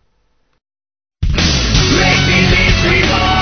Make me live reborn.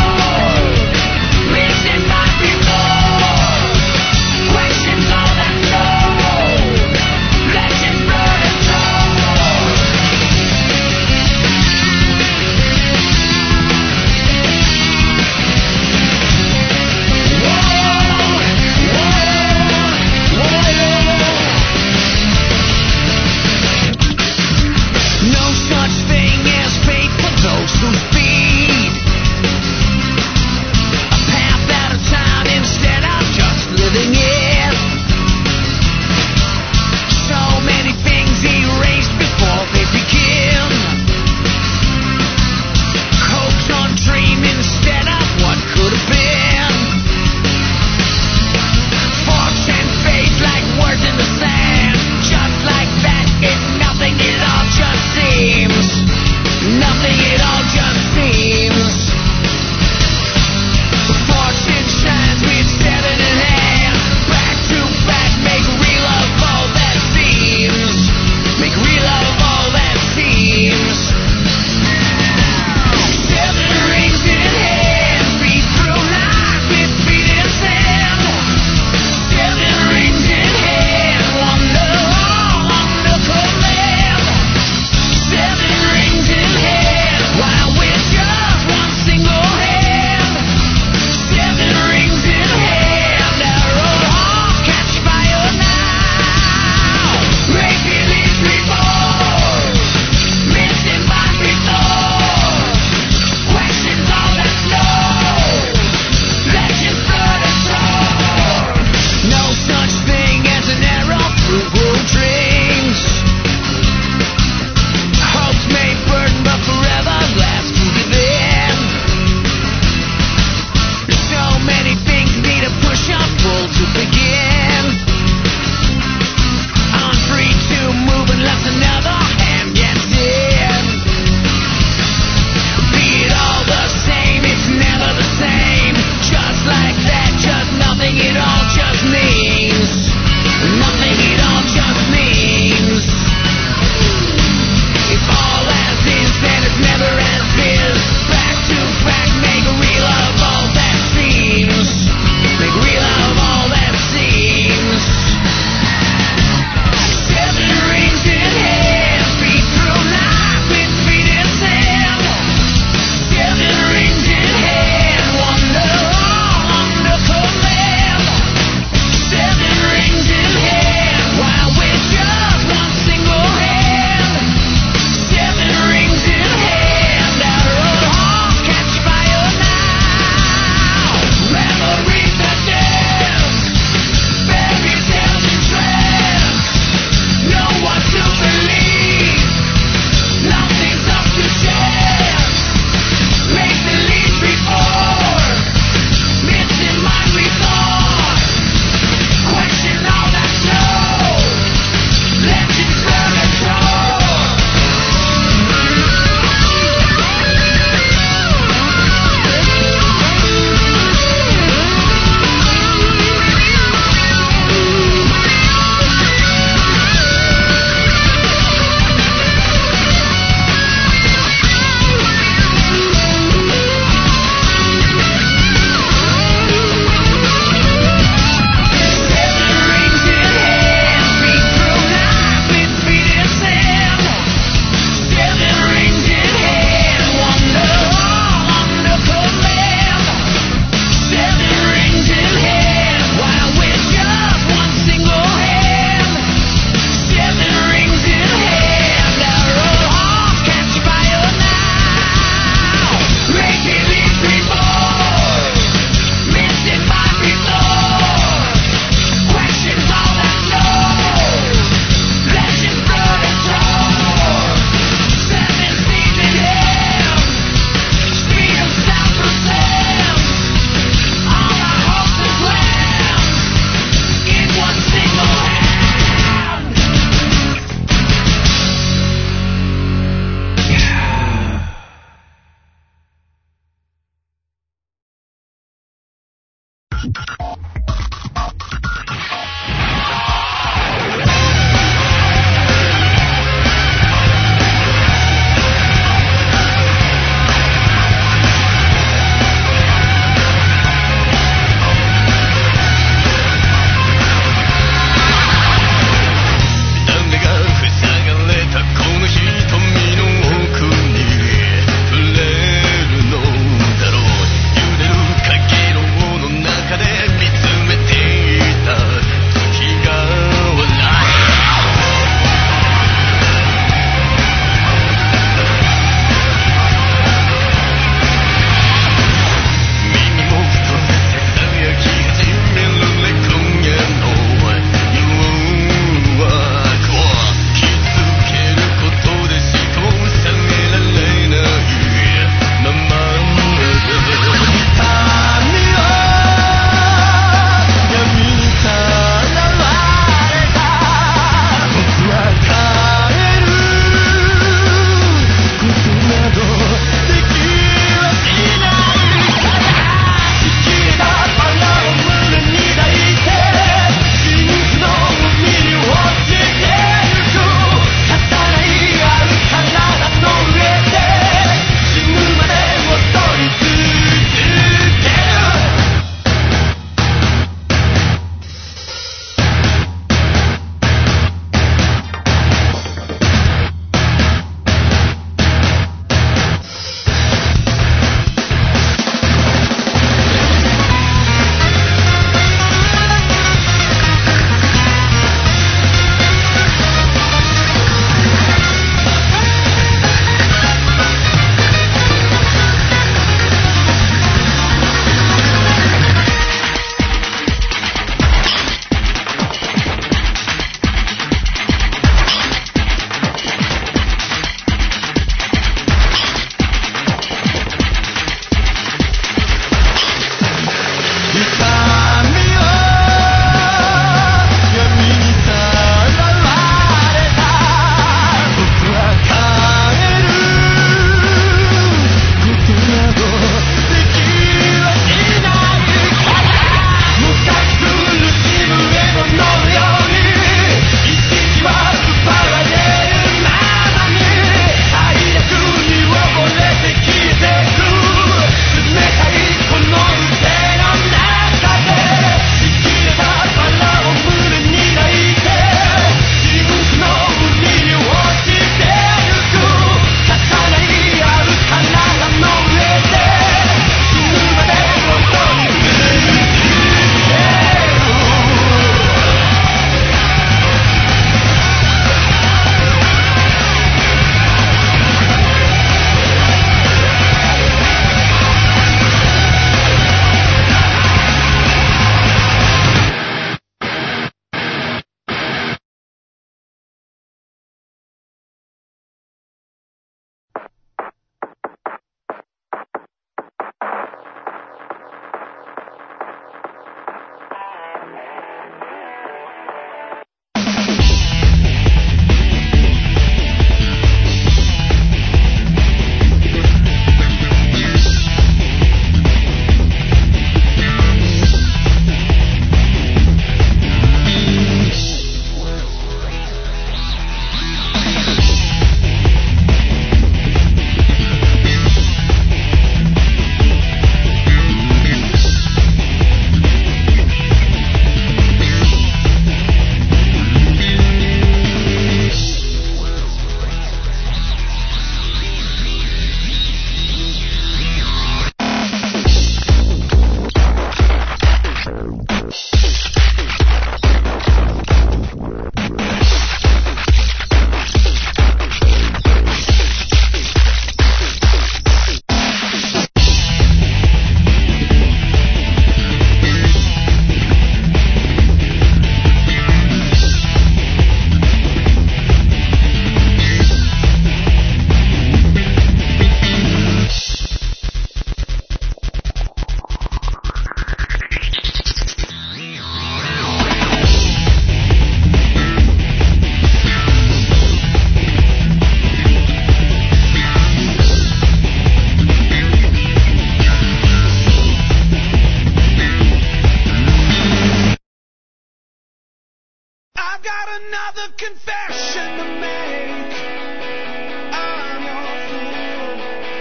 another confession to make. I'm your fool.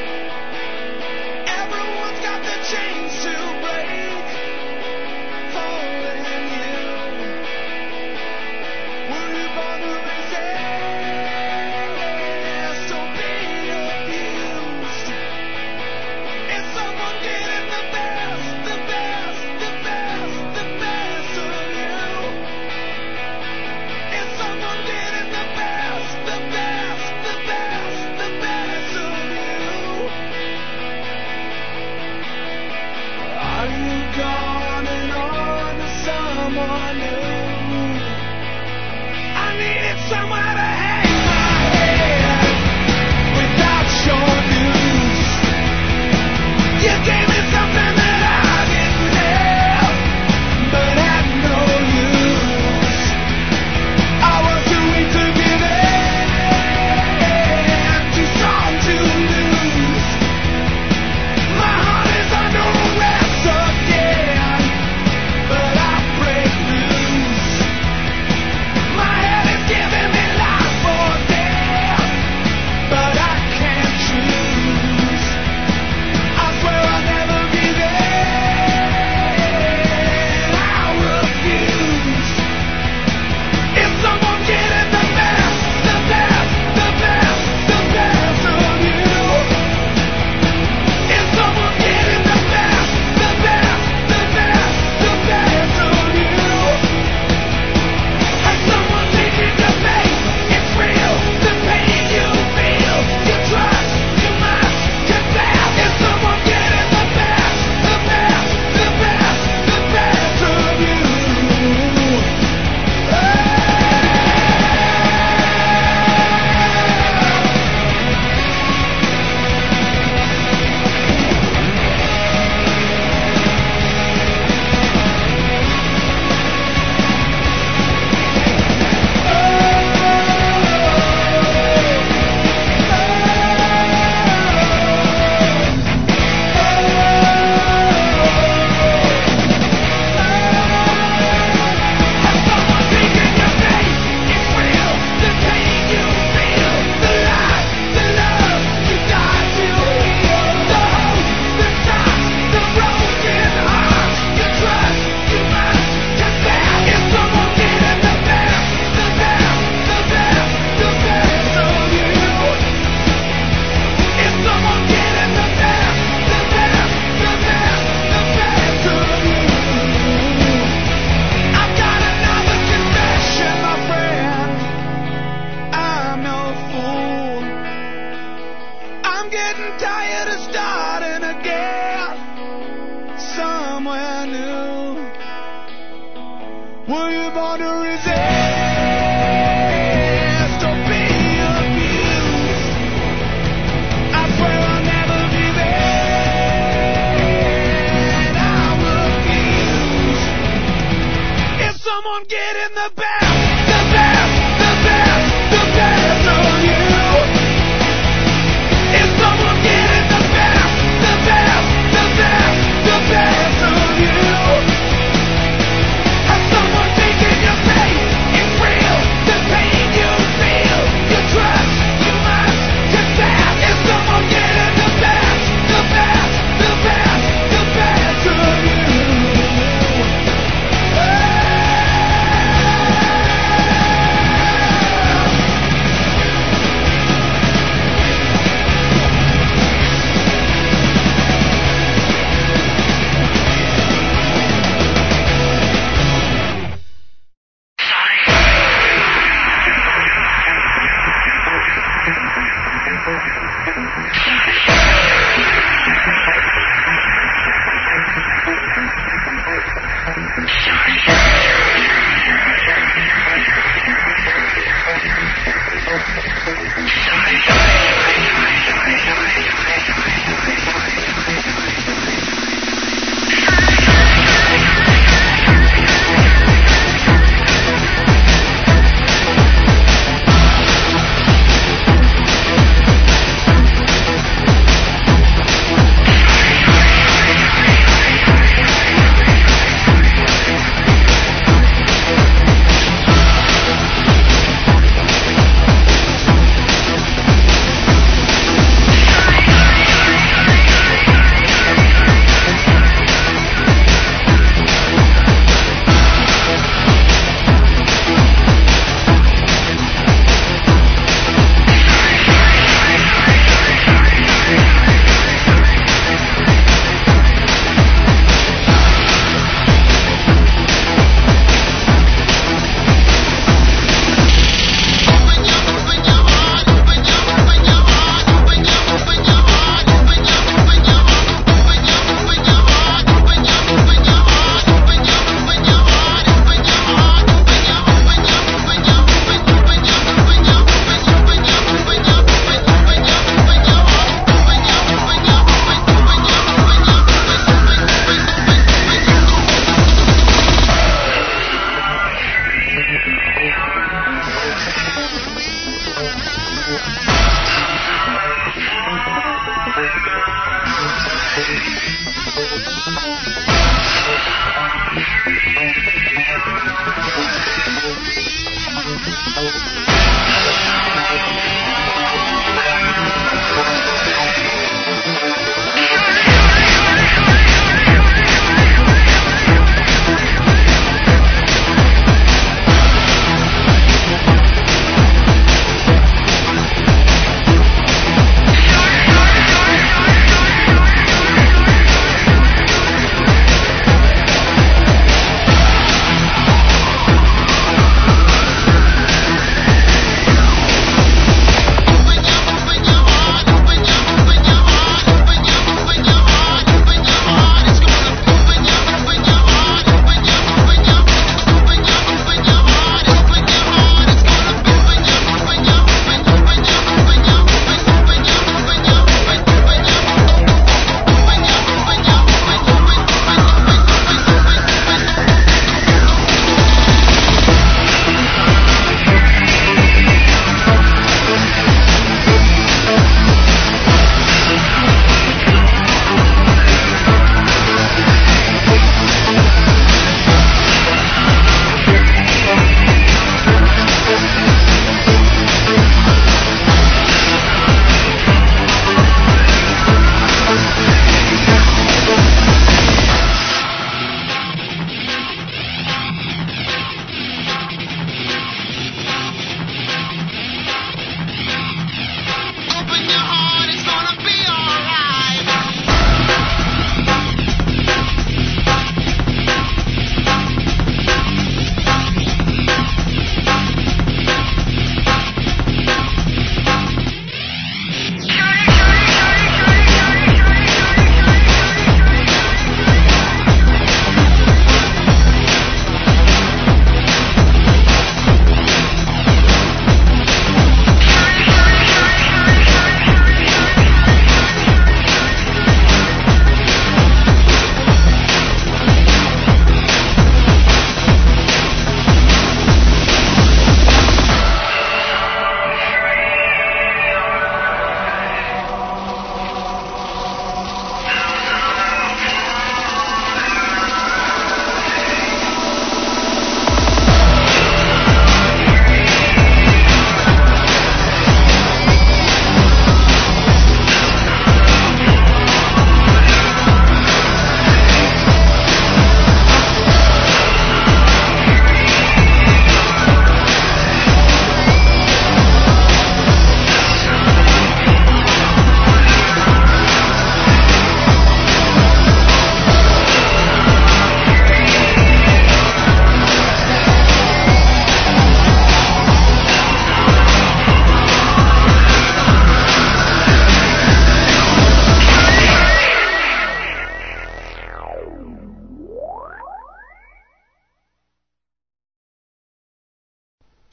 Everyone's got their chains to break. Holding you. Were you born to resist or be abused? Is someone getting the best, the best, the best, the best of you? Is someone getting the best, the best, the best, the best of you? Are you going on to someone new? I needed somewhere to hang my head without your news. You gave me something that I didn't have, but had no use. I was too weak to give in, too strong to lose. My heart is under arrest again, but I break loose. My head is giving me life or death, but I can't choose. I swear I'll never be there. I refuse. Is someone getting the best, the best, the best, the best of you? Is someone getting the best, the best, the best, the best of you? Has someone taken the bait? It's real, the pain you feel. You trust, you must confess. Is someone getting the best, the best, the best, the best of you? I've got another confession, my friend. I'm no fool. I'm getting tired of starting again somewhere new. Were you born to resist or be abused? I swear I'll never be there. I refuse. Is someone getting the best, the best, the best, the best of you? Is someone getting the best, the best, the best, the best of you? Has someone taken your faith? It's real, the pain you feel. You trust, you must confess. Is someone getting the best, the best, the best, the best of you?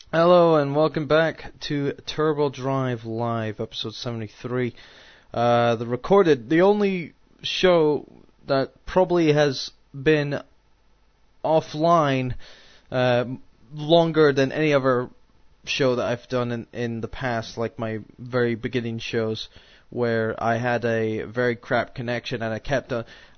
Hello and welcome back to Turbo Drive Live, episode 73. The only show that probably has been offline longer than any other show that I've done in the past, like my very beginning shows, where I had a very crap connection and I kept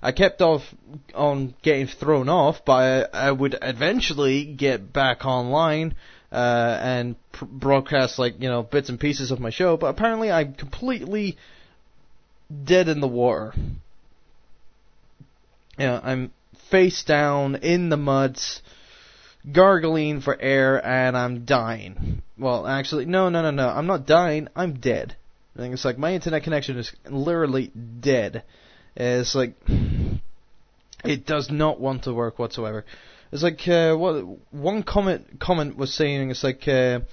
on getting thrown off, but I would eventually get back online and broadcast bits and pieces of my show. But apparently I'm completely dead in the water. I'm face down in the muds, gargling for air, and I'm dying. Well, actually, no, I'm not dying, I'm dead. I think it's like my internet connection is literally dead. It's like it does not want to work whatsoever. It's like what one comment was saying. It's like saying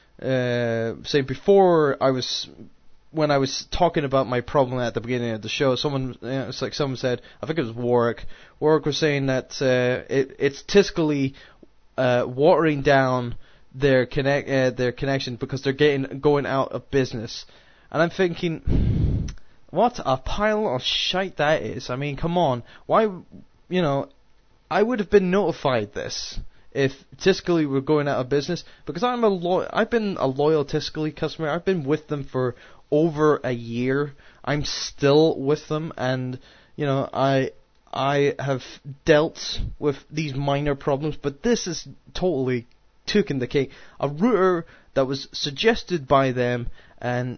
before when I was talking about my problem at the beginning of the show, someone said, I think it was Warwick. Warwick was saying that it's typically watering down their connection because they're going out of business. And I'm thinking, what a pile of shite that is. I mean, come on. Why, I would have been notified this if Tiscali were going out of business, because I've been a loyal Tiscali customer. I've been with them for over a year. I'm still with them, and I have dealt with these minor problems, but this is totally taken the cake. A router that was suggested by them, and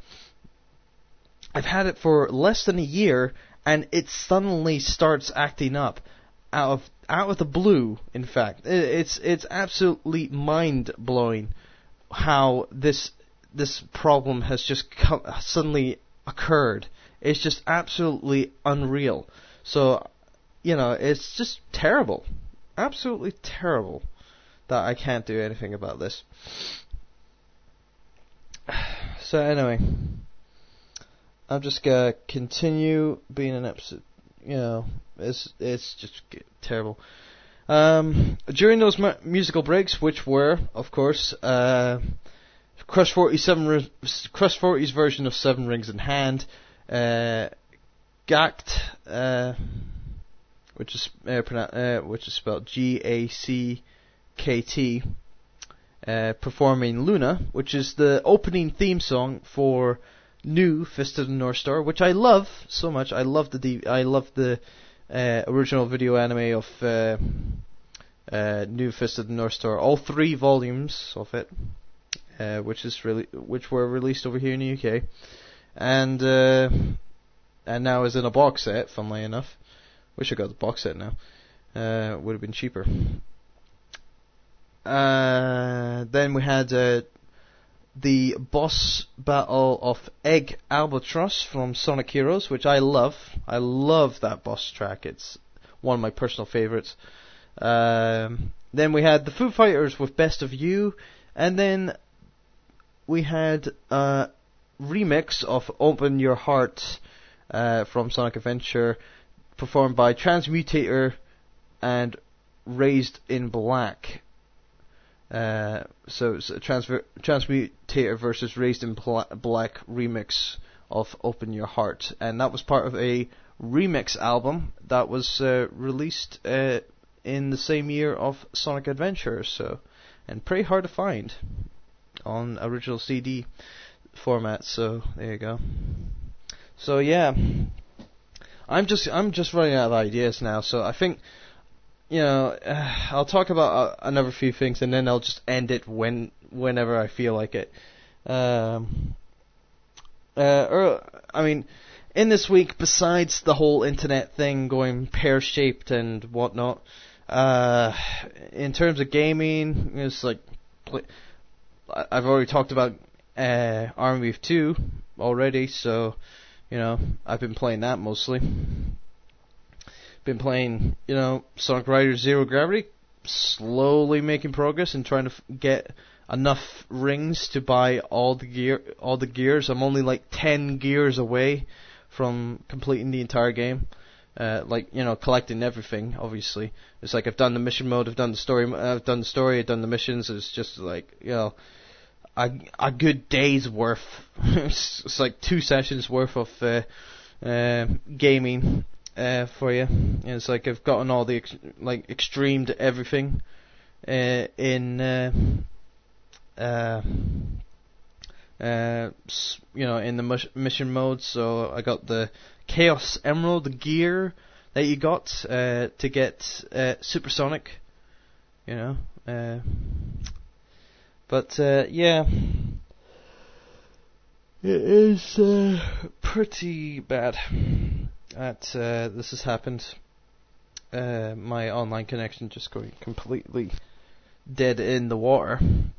I've had it for less than a year, and it suddenly starts acting up out of the blue. In fact, it's absolutely mind blowing how this problem has just suddenly occurred. It's just absolutely unreal. So it's just terrible, absolutely terrible that I can't do anything about this. So anyway, I'm just gonna continue being an episode. It's just terrible. During those musical breaks, which were, of course, Crush 40's version of Seven Rings in Hand, Gackt, which is spelled Gackt, performing Luna, which is the opening theme song for New Fist of the North Star, which I love so much. I love the original video anime of New Fist of the North Star, all 3 volumes of it, which were released over here in the UK, and now is in a box set. Funnily enough, wish I got the box set now. Would have been cheaper. Then we had the boss battle of Egg Albatross from Sonic Heroes, which I love. I love that boss track. It's one of my personal favorites. Then we had the Foo Fighters with Best of You, and then we had a remix of Open Your Heart from Sonic Adventure, performed by Transmutator and Raised in Black. So it's a Transmutator versus Raised in Black remix of Open Your Heart, and that was part of a remix album that was released in the same year of Sonic Adventure, and pretty hard to find on original CD format. So there you go. So yeah, I'm just running out of ideas now. So I think I'll talk about another few things, and then I'll just end it whenever I feel like it. In this week, besides the whole internet thing going pear-shaped and whatnot, in terms of gaming, it's like I've already talked about Army of 2 already, so I've been playing that mostly. Been playing, Sonic Riders Zero Gravity, slowly making progress and trying to get enough rings to buy all the gears. I'm only like 10 gears away from completing the entire game. like, you know, collecting everything. Obviously, it's like I've done the mission mode, I've done the story, I've done the missions. It's just like, you know, a good day's worth. It's like 2 sessions worth of gaming for you. And it's like I've gotten all the extremed everything in you know, in the mission mode. So I got the Chaos Emerald gear that you got to get Supersonic, you know. But yeah, it is pretty bad that this has happened. My online connection just going completely dead in the water.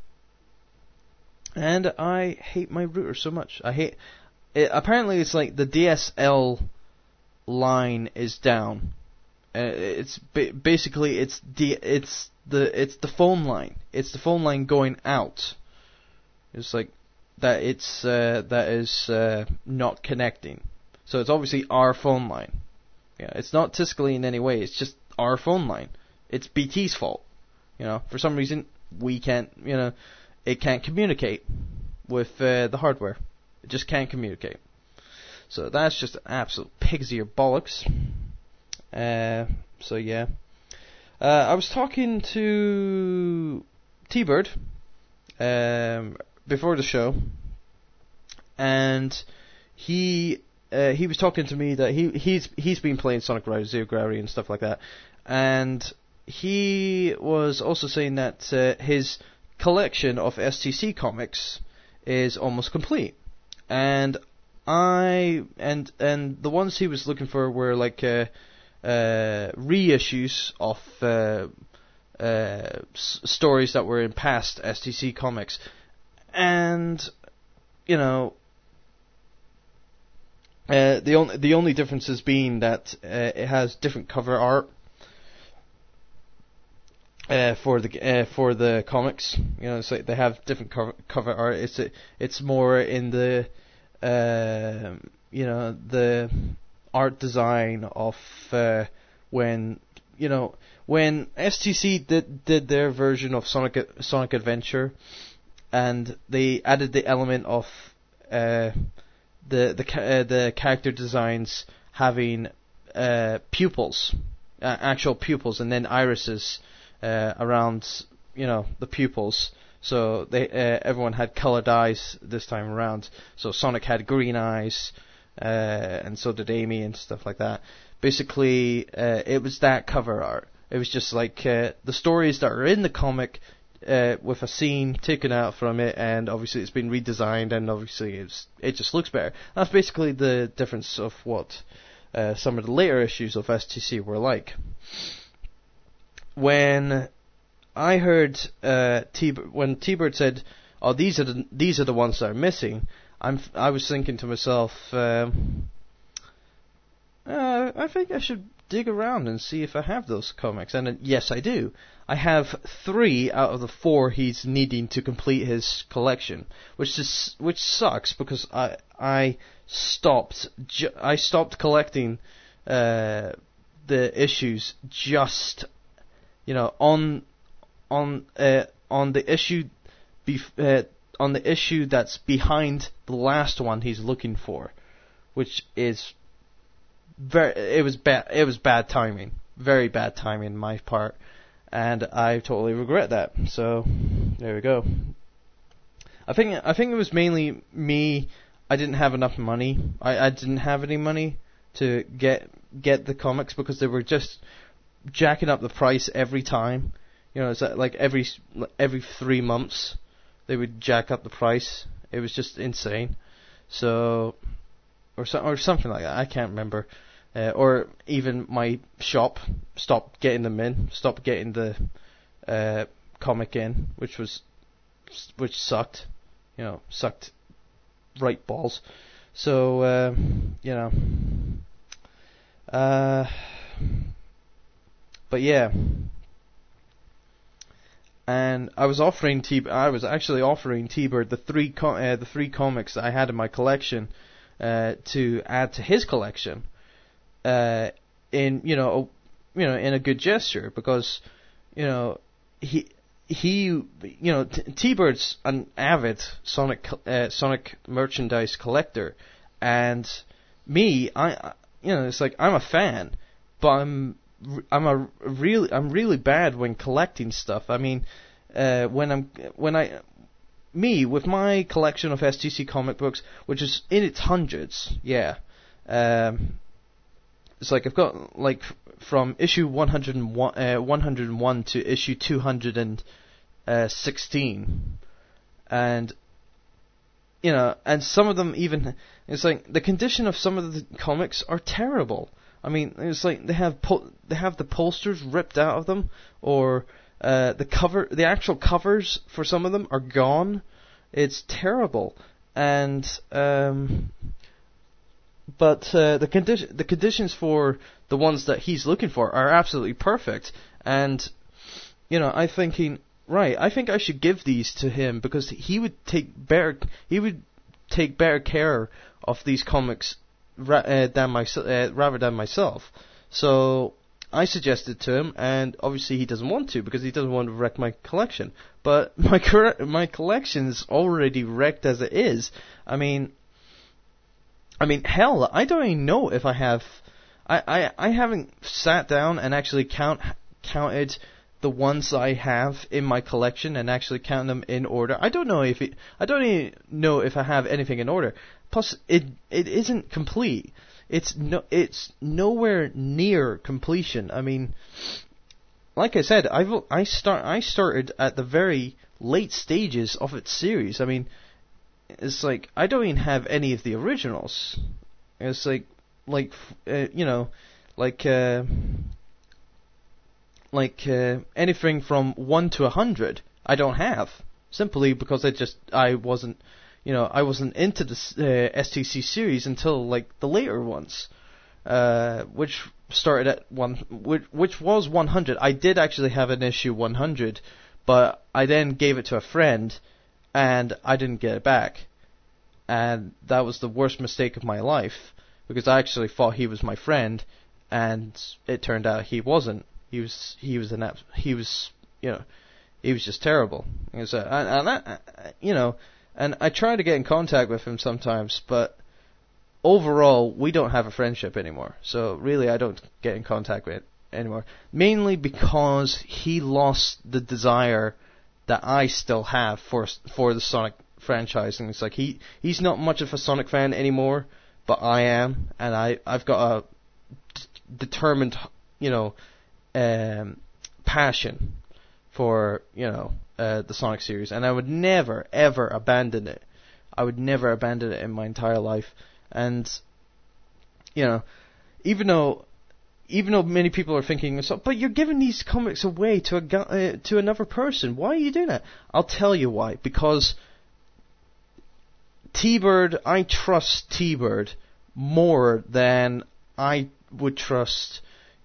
And I hate my router so much. I hate it. Apparently, it's like the DSL line is down. It's basically it's the phone line. It's the phone line going out. It's like that. That is not connecting. So it's obviously our phone line. Yeah, it's not Tiscali in any way. It's just our phone line. It's BT's fault. You know, for some reason we can't. You know. It can't communicate with the hardware. It just can't communicate. So that's just an absolute pig's ear bollocks. So yeah. I was talking to T-Bird before the show, and he was talking to me that he's been playing Sonic Rise, Zero Gravity and stuff like that, and he was also saying that his collection of STC comics is almost complete, and the ones he was looking for were like reissues of stories that were in past STC comics, and you know, the only difference has been that it has different cover art. For the comics, you know, it's like they have different cover art. It's more in the you know, the art design of when STC did their version of Sonic Adventure, and they added the element of the character designs having pupils, actual pupils, and then irises around, you know, the pupils. So they everyone had colored eyes this time around. So Sonic had green eyes, and so did Amy and stuff like that. Basically, it was that cover art. It was just like the stories that are in the comic with a scene taken out from it, and obviously it's been redesigned, and obviously it just looks better. That's basically the difference of what some of the later issues of STC were like. When I heard when T-Bird said, "Oh, these are the ones that are missing," I was thinking to myself, I think I should dig around and see if I have those comics. And yes, I do. I have 3 out of the 4 he's needing to complete his collection, which sucks because I stopped collecting the issues just, you know, on the issue that's behind the last one he's looking for, which is it was bad timing, very bad timing on my part, and I totally regret that. So there we go. I think it was mainly me. I didn't have enough money. I didn't have any money to get the comics because they were just jacking up the price every time. You know, it's like every 3 months they would jack up the price. It was just insane. So, or something like that. I can't remember. Or even my shop stopped getting them in. Stopped getting the comic in, which sucked. You know, sucked right balls. So you know. But yeah. And I was actually offering T-Bird the 3 comics that I had in my collection to add to his collection. in in a good gesture, because T-Bird's an avid Sonic merchandise collector, and me, it's like I'm a fan, but I'm really bad when collecting stuff. I mean, with my collection of STC comic books, which is in its hundreds, it's like I've got like from issue 101 to issue 216, and and some of them even, it's like the condition of some of the comics are terrible. I mean, it's like they have the posters ripped out of them, or the actual covers for some of them are gone. It's terrible, and but the conditions for the ones that he's looking for are absolutely perfect. And I'm thinking, right, I think I should give these to him, because he would take better care of these comics rather than myself. So I suggested to him, and obviously he doesn't want to, because he doesn't want to wreck my collection. But my collection's already wrecked as it is. I mean, hell, I don't even know if I have. I haven't sat down and actually counted the ones I have in my collection and actually count them in order. I don't even know if I have anything in order. Plus, it isn't complete. It's nowhere near completion. I mean, like I said, I started at the very late stages of its series. I mean, it's like I don't even have any of the originals. It's like anything from 1 to 100 I don't have, simply because I wasn't into the STC series until like the later ones, which started at which was 100. I did actually have an issue 100, but I then gave it to a friend, and I didn't get it back, and that was the worst mistake of my life, because I actually thought he was my friend, and it turned out he wasn't. He was just terrible. And I try to get in contact with him sometimes, but overall we don't have a friendship anymore. So really, I don't get in contact with it anymore. Mainly because he lost the desire that I still have for the Sonic franchise, and it's like he's not much of a Sonic fan anymore, but I am, and I've got a determined passion for the Sonic series, and I would never ever abandon it. I would never abandon it in my entire life. And even though many people are thinking, but you're giving these comics away to another person. Why are you doing that? I'll tell you why. Because T-Bird, I trust T-Bird more than I would trust,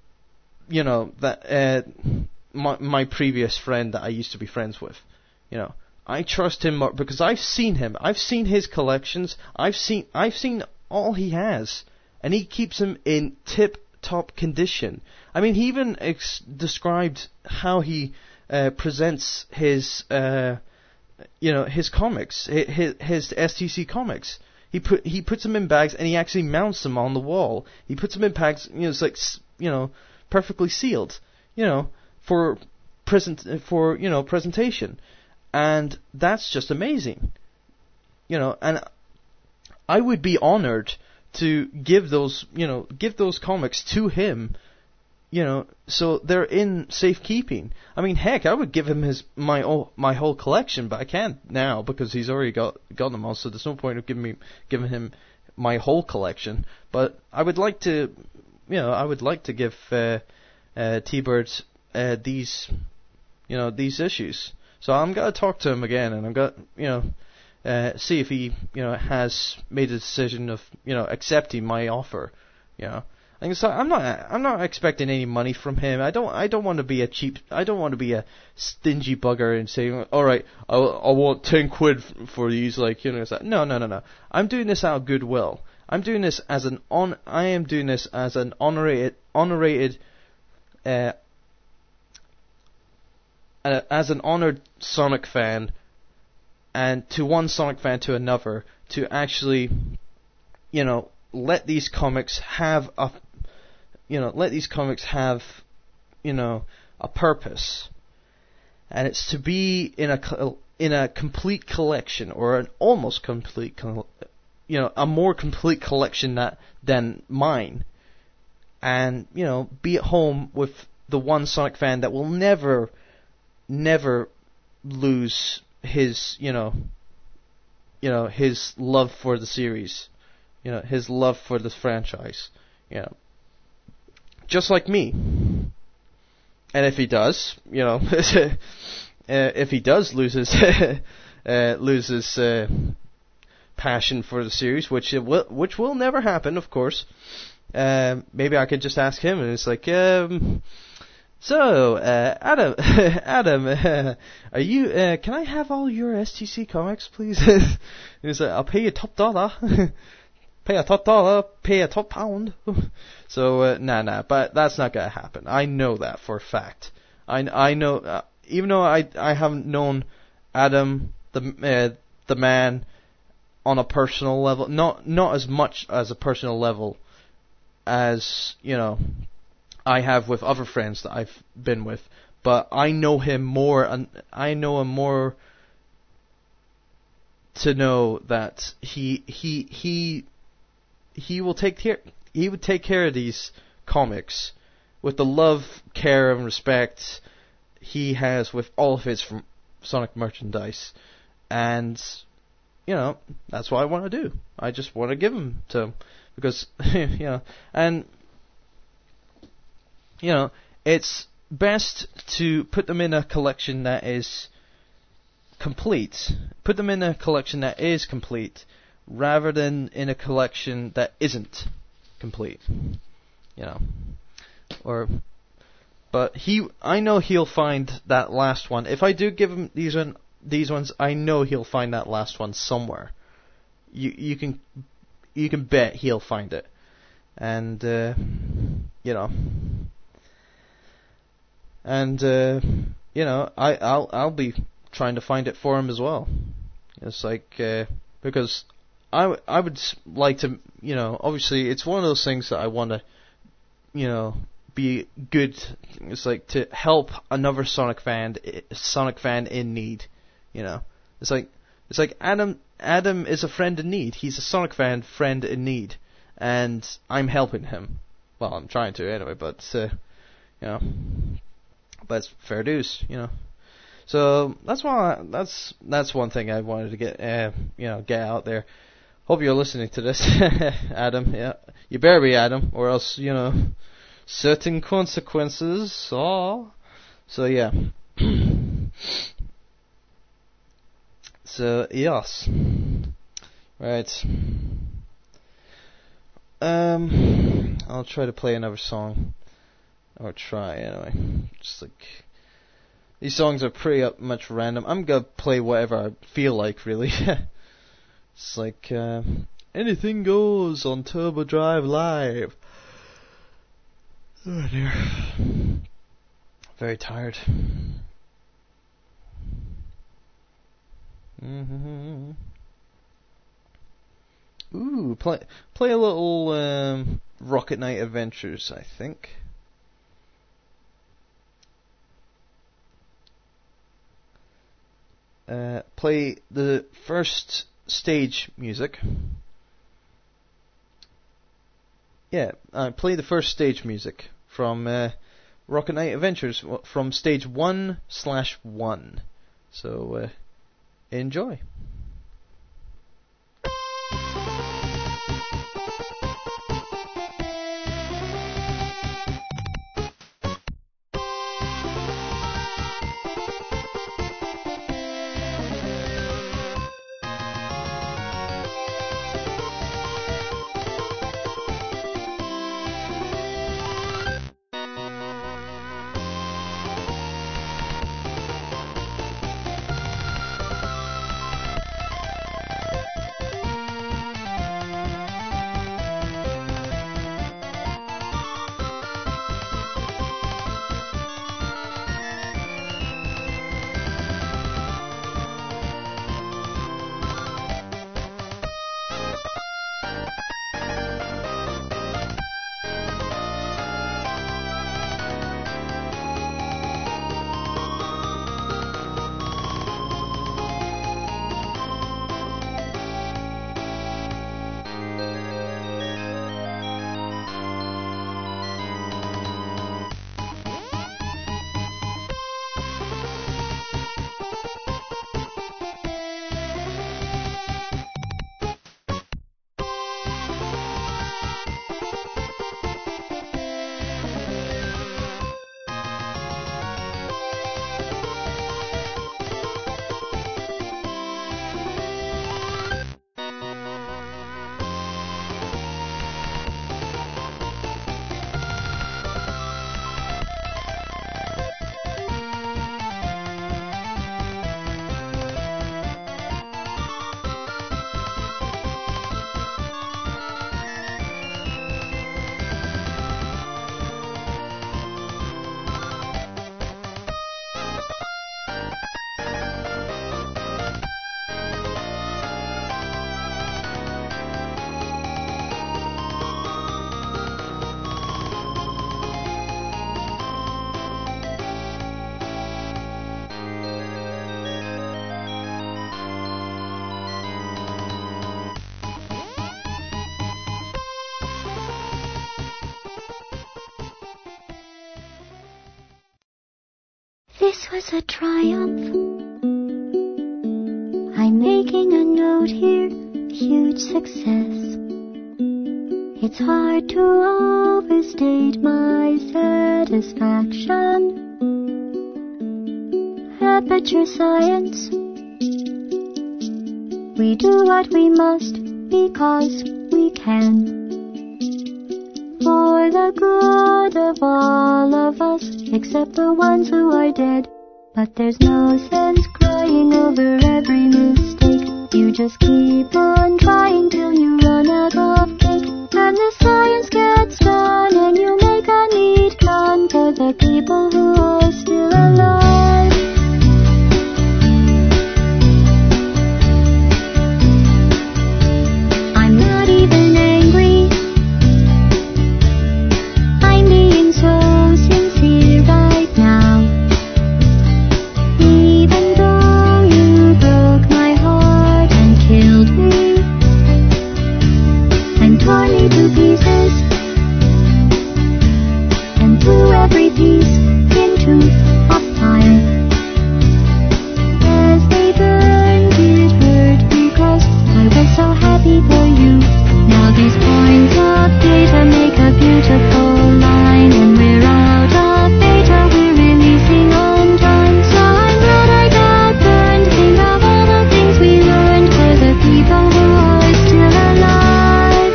that my previous friend that I used to be friends with. I trust him more because I've seen him. I've seen his collections. I've seen all he has, and he keeps them in tip-top condition. I mean, he even described how he presents his his comics, his STC comics. He puts them in bags, and he actually mounts them on the wall. He puts them in bags, it's like perfectly sealed, for presentation, and that's just amazing, And I would be honored to give those comics to him, so they're in safekeeping. I mean, heck, I would give him my whole collection, but I can't now because he's already got them all. So there's no point of giving him my whole collection. But I would like to, give T-Bird these issues. So I'm gonna talk to him again, and I'm gonna see if he has made a decision of accepting my offer. So I'm not expecting any money from him. I don't want to be a stingy bugger and saying, all right, I want 10 quid for these, No. I'm doing this out of goodwill. I'm doing this as an honored as an honored Sonic fan, and to one Sonic fan to another, to actually, let these comics have a purpose, and it's to be in a complete collection, or an almost complete, a more complete collection than mine, and be at home with the one Sonic fan that will never lose his his love for the series, his love for the franchise, just like me. And if he does, if he does lose his passion for the series, which will never happen, of course, maybe I could just ask him, and it's like, so, Adam, are you, can I have all your STC comics, please? He's like, I'll pay you top dollar. Pay a top dollar, pay a top pound. So, nah, but that's not gonna happen. I know that for a fact. I know, even though I haven't known Adam, the man, on a personal level, not as much as a personal level as, I have with other friends that I've been with, but I know him more, and I know him more to know that he would take care of these comics with the love, care, and respect he has with all of his Sonic merchandise, and that's what I want to do. I just want to give them to him because and. It's best to put them in a collection that is complete. Put them in a collection that is complete, rather than in a collection that isn't complete. But I know he'll find that last one. If I do give him these ones, I know he'll find that last one somewhere. You can bet he'll find it, and And I'll be trying to find it for him as well. It's like because I would like to, obviously it's one of those things that I want to, be good. It's like to help another Sonic fan in need. It's like Adam is a friend in need. He's a Sonic friend in need, and I'm helping him. Well, I'm trying to anyway, but but it's fair dues, So that's one thing I wanted to get get out there. Hope you're listening to this, Adam. Yeah, you better be, Adam, or else certain consequences. Oh, so yeah. So yes, right. I'll try to play another song. Or try, anyway. Just like... These songs are pretty much random. I'm gonna play whatever I feel like, really. It's like, anything goes on Turbo Drive Live. Oh dear. Very tired. Ooh, play a little, Rocket Knight Adventures, I think. Play the first stage music. Yeah, play the first stage music from Rocket Knight Adventures from stage 1/1. So enjoy. This was a triumph. I'm making a note here, huge success. It's hard to overstate my satisfaction. Aperture science. We do what we must because we can. For the good of all of us, except the ones who are dead. But there's no sense crying over every mistake. You just keep on trying till you run out of cake. And the science gets done and you make a neat gun for the people who are still alive. I'm not even angry. I'm being so sincere right now. Even though you broke my heart and killed me and tore me to pieces and threw every piece into a fire. As they burned, it hurt because I was so happy for you. Now these points of data make a beautiful line, and we're out of data, we're releasing on time. So I'm glad I got burned. Think of all the things we learned for the people who are still alive.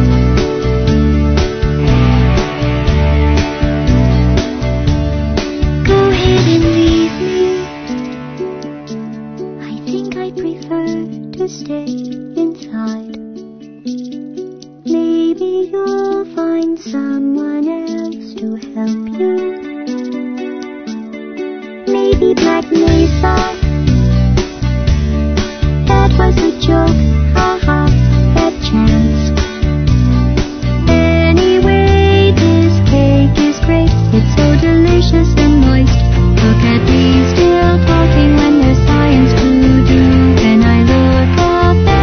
Go ahead and leave me. I think I prefer to stay inside. Maybe you'll find someone else to help you. Maybe Black Mesa. That was a joke, haha, that chance. Anyway, this cake is great. It's so delicious and moist. Look at me still talking when there's science to do. And I look up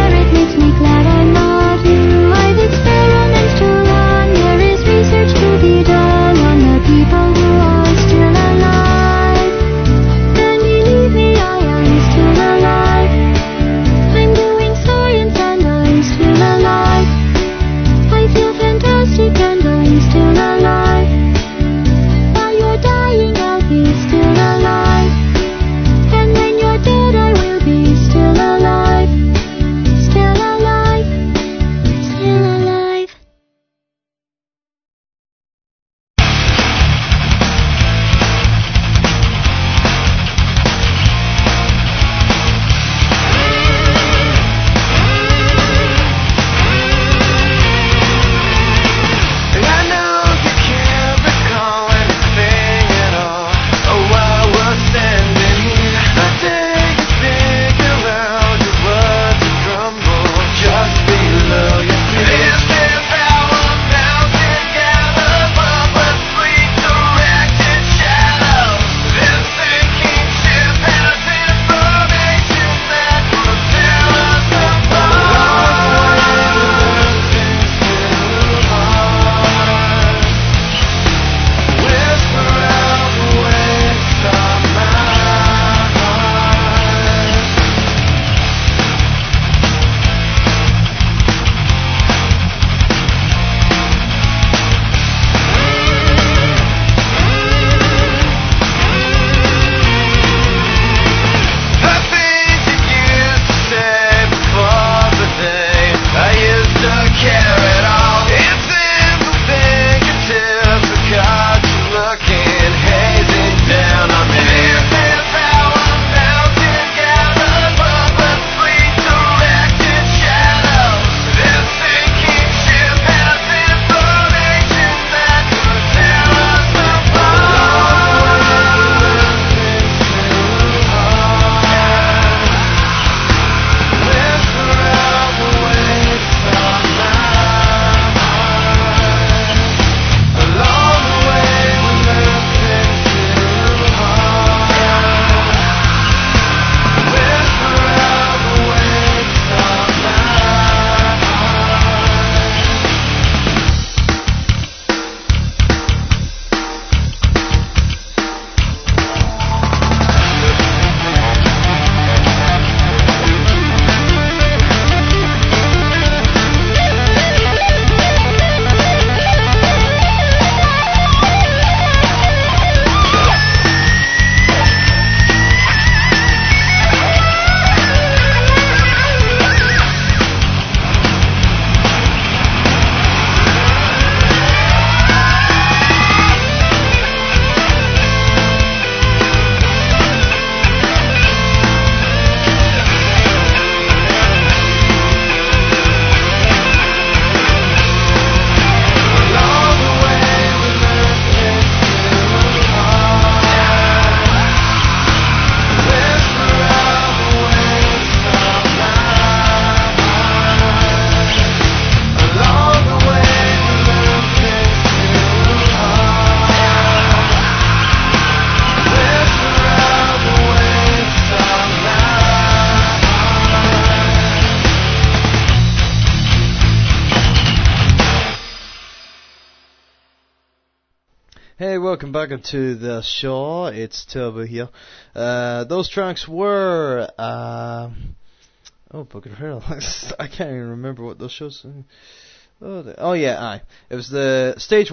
welcome back into the show. It's Turbo here. Those tracks were oh, bugger hell. I can't even remember what those shows. Oh yeah, aye. It was the stage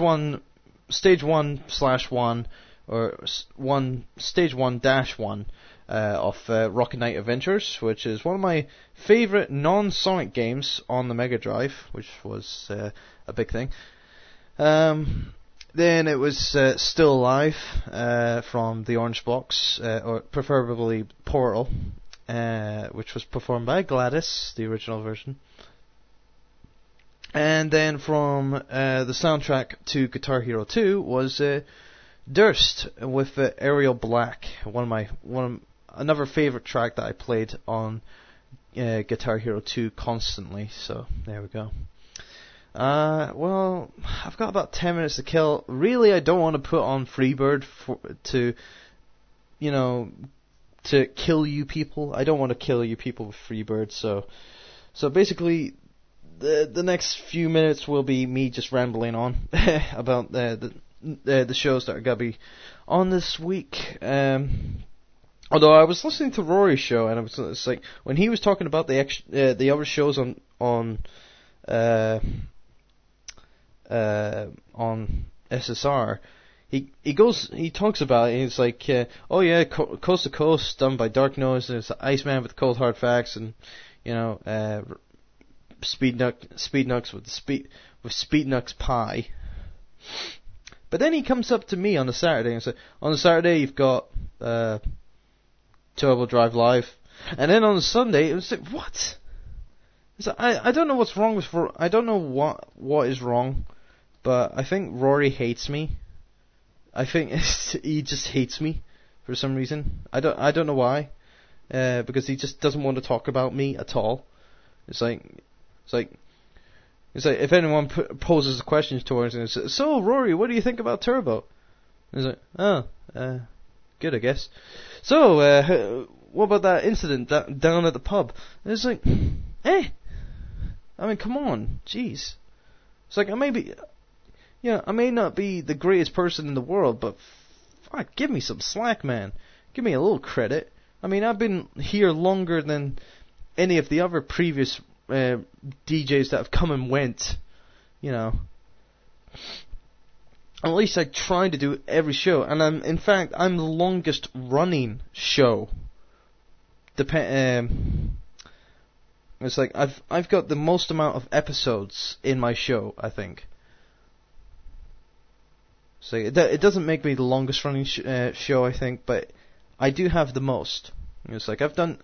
1/1 or stage 1-1 of Rocket Knight Adventures, which is one of my favorite non-Sonic games on the Mega Drive, which was a big thing. Then it was Still Alive from the Orange Box, or preferably Portal, which was performed by Gladys, the original version. And then from the soundtrack to Guitar Hero 2 was Durst with Ariel Black, another favorite track that I played on Guitar Hero 2 constantly. So there we go. Well, I've got about 10 minutes to kill. Really, I don't want to put on Freebird to kill you people. I don't want to kill you people with Freebird. So basically, the next few minutes will be me just rambling on about the shows that are gonna be on this week. Although I was listening to Rory's show, and it's like when he was talking about the other shows on SSR, he talks about it. He's like, oh yeah, Coast to Coast done by Dark Nose. There's Iceman with Cold Hard Facts, and Speednux with Speednux Pie. But then he comes up to me on the Saturday and says, on the Saturday you've got Turbo Drive Live, and then on the Sunday it was like, what? So I don't know what's wrong with I don't know what is wrong, but I think Rory hates me. I think he just hates me for some reason. I don't know why, because he just doesn't want to talk about me at all. It's like if anyone poses a question towards him, says, so Rory, what do you think about Turbo? He's like, good, I guess. So what about that incident down at the pub? And it's like, I mean, come on, jeez. It's like I may not be the greatest person in the world, but fuck, give me some slack, man. Give me a little credit. I mean, I've been here longer than any of the other previous DJs that have come and went. At least I try to do every show, and I'm the longest running show. It's like I've got the most amount of episodes in my show, I think. So it doesn't make me the longest running show, I think, but I do have the most. It's like I've done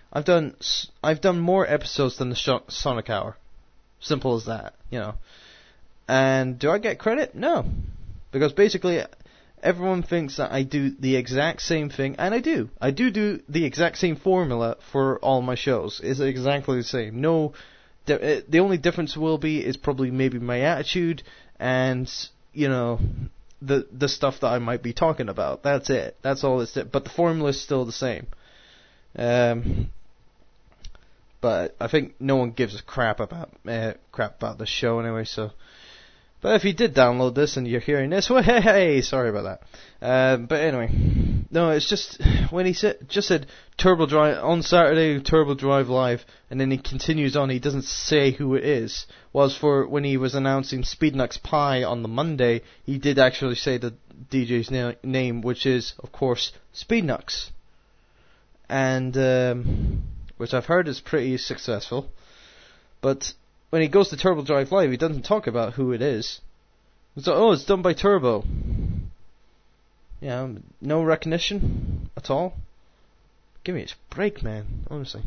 more episodes than the Sonic Hour. Simple as that, And do I get credit? No, because basically everyone thinks that I do the exact same thing, and I do. I do the exact same formula for all my shows. It's exactly the same. No, the only difference is probably maybe my attitude and the stuff that I might be talking about. That's it. That's all it's. But the formula is still the same. But I think no one gives a crap about the show anyway. So. But if you did download this and you're hearing this, well, hey, sorry about that. But anyway, no, it's just when he said Turbo Drive on Saturday, Turbo Drive Live, and then he continues on. He doesn't say who it is. Was for when he was announcing Speednux Pie on the Monday, he did actually say the DJ's name, which is of course Speednux, and which I've heard is pretty successful, but. When he goes to Turbo Drive Live, he doesn't talk about who it is. So, it's done by Turbo. No recognition at all. Give me a break, man. Honestly.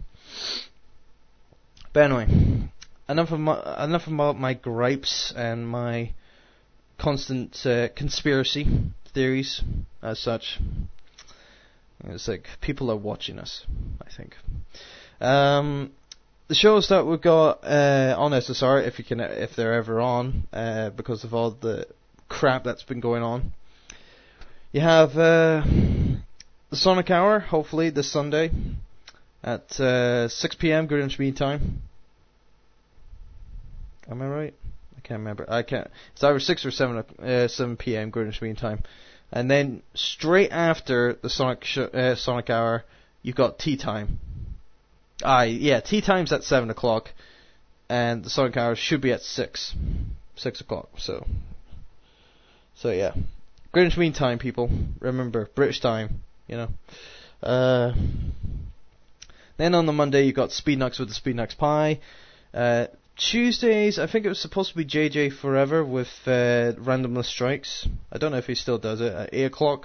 But anyway, enough about my gripes and my constant conspiracy theories as such. It's like people are watching us, I think. The shows that we've got on SSR, if they're ever on, because of all the crap that's been going on. You have the Sonic Hour, hopefully this Sunday at 6 p.m. Greenwich Mean Time. Am I right? I can't remember. It's either 6 or 7 p.m. Greenwich Mean Time. And then straight after the Sonic Hour, you've got Tea Time. Tea Time's at 7 o'clock, and the Sonic Hour should be at 6 o'clock. So yeah, Greenwich Mean Time, people. Remember, British time. Then on the Monday you got Speed Knocks with the Speed Knocks Pie. Tuesdays, I think it was supposed to be JJ Forever with Randomless Strikes. I don't know if he still does it at 8 o'clock.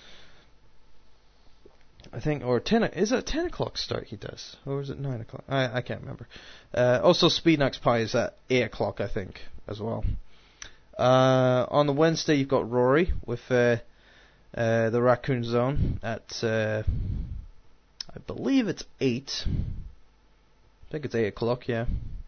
I think, or 10. Is it 10 o'clock start he does, or is it 9 o'clock? I can't remember. Also, Speed Knocks Pie is at 8 o'clock, I think, as well. On the Wednesday, you've got Rory with the Raccoon Zone at, I believe it's 8. I think it's 8 o'clock, yeah.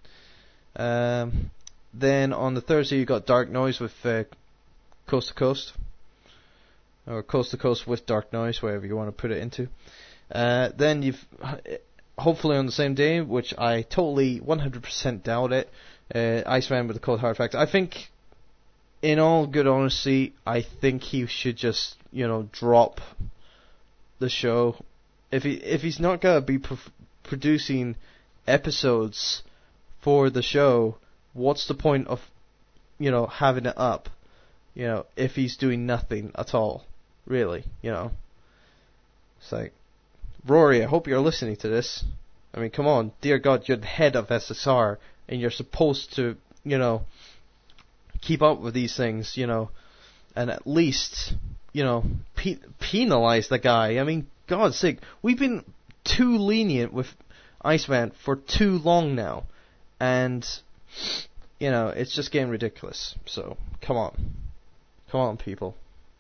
Then on the Thursday, you've got Dark Noise with Coast to Coast. Or Coast to Coast with Dark Noise, whatever you want to put it into. Then you've, hopefully on the same day, which I totally 100% doubt it, Iceman with the Cold Hard Facts. I think, in all good honesty, I think he should just, drop the show. If he's not gonna be producing episodes for the show, what's the point of, having it up, if he's doing nothing at all, really, It's like, Rory, I hope you're listening to this. I mean, come on, dear God, you're the head of SSR, and you're supposed to, keep up with these things, and at least, penalize the guy. I mean, God's sake, we've been too lenient with Iceman for too long now, and, it's just getting ridiculous. So, come on, people.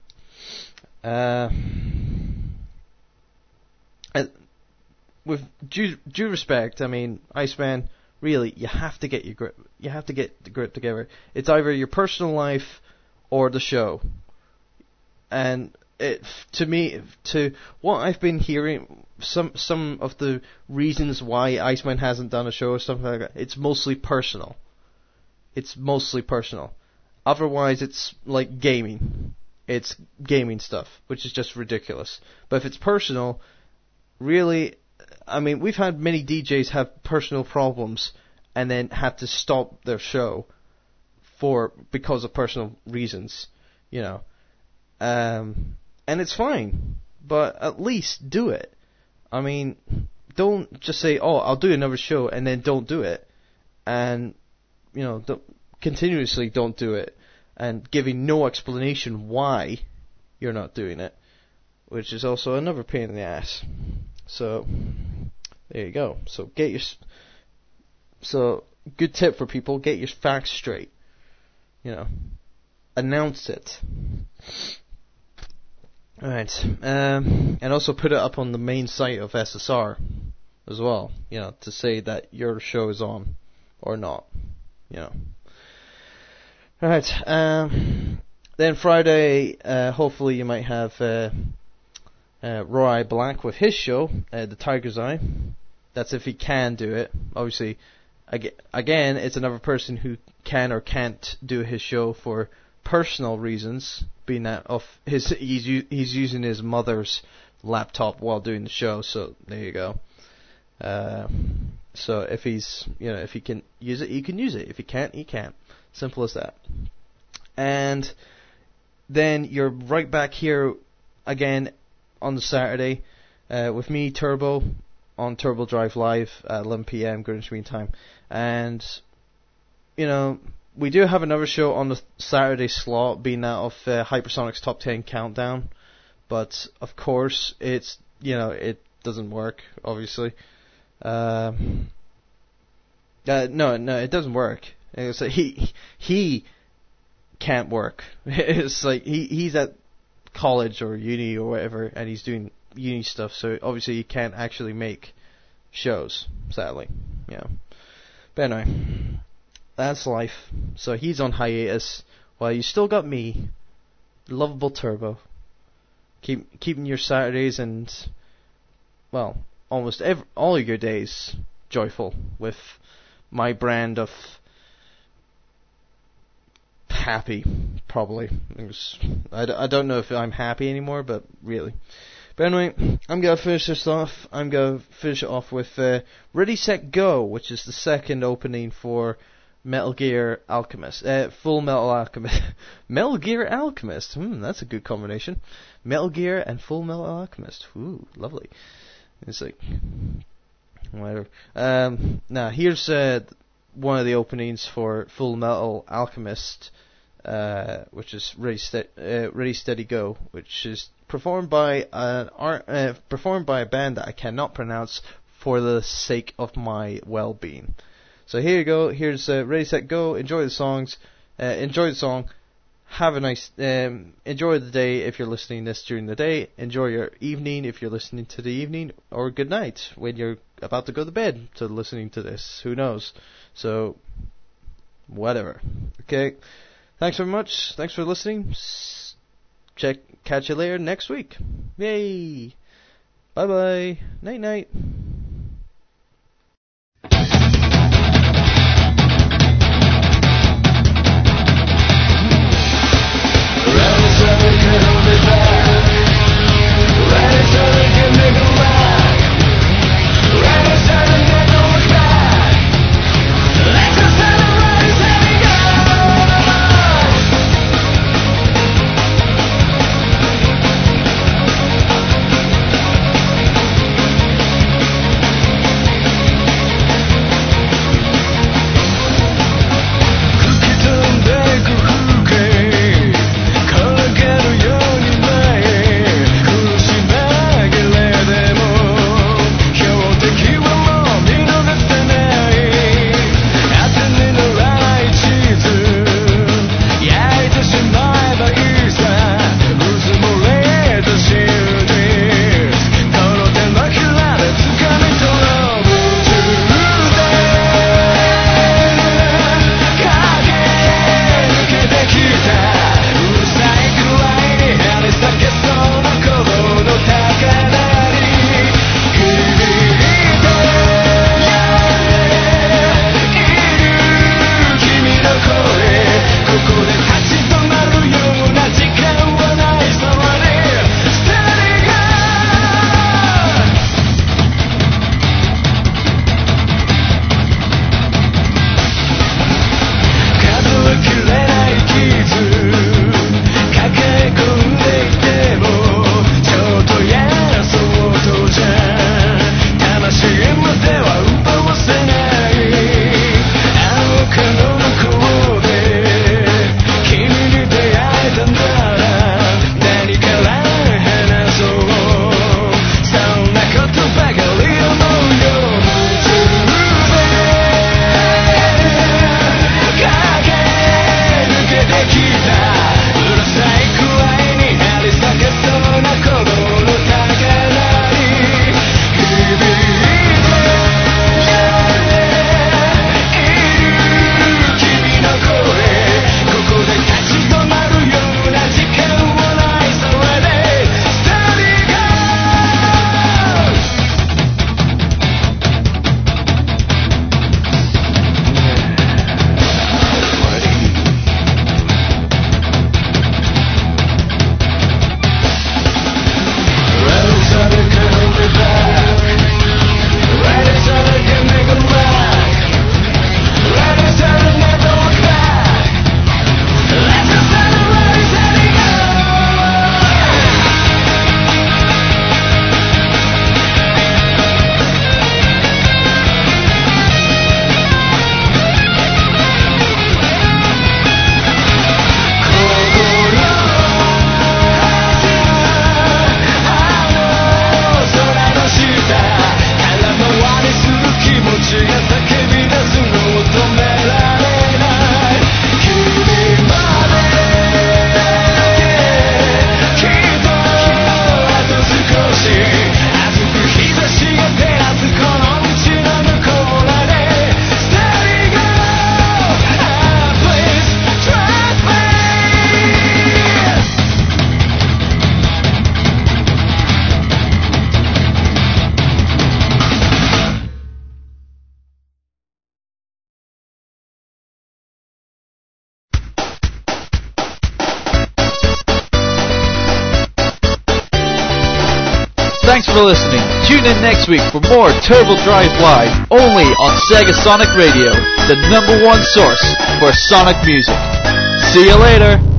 With due respect, I mean, Iceman, really, you have to get your grip. You have to get the grip together. It's either your personal life or the show. And to what I've been hearing, some of the reasons why Iceman hasn't done a show or something like that, it's mostly personal. Otherwise, it's like gaming. It's gaming stuff, which is just ridiculous. But if it's personal, really, I mean, we've had many DJs have personal problems and then have to stop their show because of personal reasons, and it's fine, but at least do it. I mean, don't just say, "Oh, I'll do another show," and then don't do it, and continuously don't do it, and giving no explanation why you're not doing it, which is also another pain in the ass. So there you go. So good tip for people: get your facts straight. Announce it. Alright, and also put it up on the main site of SSR as well, to say that your show is on or not, Alright, then Friday, hopefully you might have Roy Black with his show, The Tiger's Eye. That's if he can do it. Obviously, again, it's another person who can or can't do his show for personal reasons, being that he's using his mother's laptop while doing the show. So there you go. So if if he can use it, he can use it. If he can't, he can't. Simple as that. And then you're right back here again on the Saturday with me, Turbo, on Turbo Drive Live at 11 p.m. Greenwich Mean Time. And we do have another show on the Saturday slot, being that of Hypersonic's Top 10 Countdown, but of course it's it doesn't work, obviously. No, it doesn't work. It's like he can't work. It's like he's at college or uni or whatever, and he's doing uni stuff, so obviously he can't actually make shows, sadly. But anyway, that's life. So he's on hiatus, while you still got me, lovable Turbo, keeping your Saturdays and, well, almost all of your days joyful with my brand of happy, probably. I don't know if I'm happy anymore, but really. But anyway, I'm going to finish this off. I'm going to finish it off with Ready, Set, Go, which is the second opening for Metal Gear Alchemist. Full Metal Alchemist. Metal Gear Alchemist. That's a good combination. Metal Gear and Full Metal Alchemist. Ooh, lovely. It's like, whatever. Now, here's one of the openings for Full Metal Alchemist, which is Ready, Steady, Go, which is performed by a band that I cannot pronounce for the sake of my well-being. So here you go. Here's Ready, Set, Go. Enjoy the songs. Enjoy the song. Have a nice. Enjoy the day if you're listening this during the day. Enjoy your evening if you're listening to the evening, or good night when you're about to go to bed to listening to this. Who knows? So, whatever. Okay. Thanks very much. Thanks for listening. Catch you later next week. Yay. Bye bye. Night night. Thanks for listening. Tune in next week for more Turbo Drive Live, only on Sega Sonic Radio, the #1 source for Sonic music. See you later.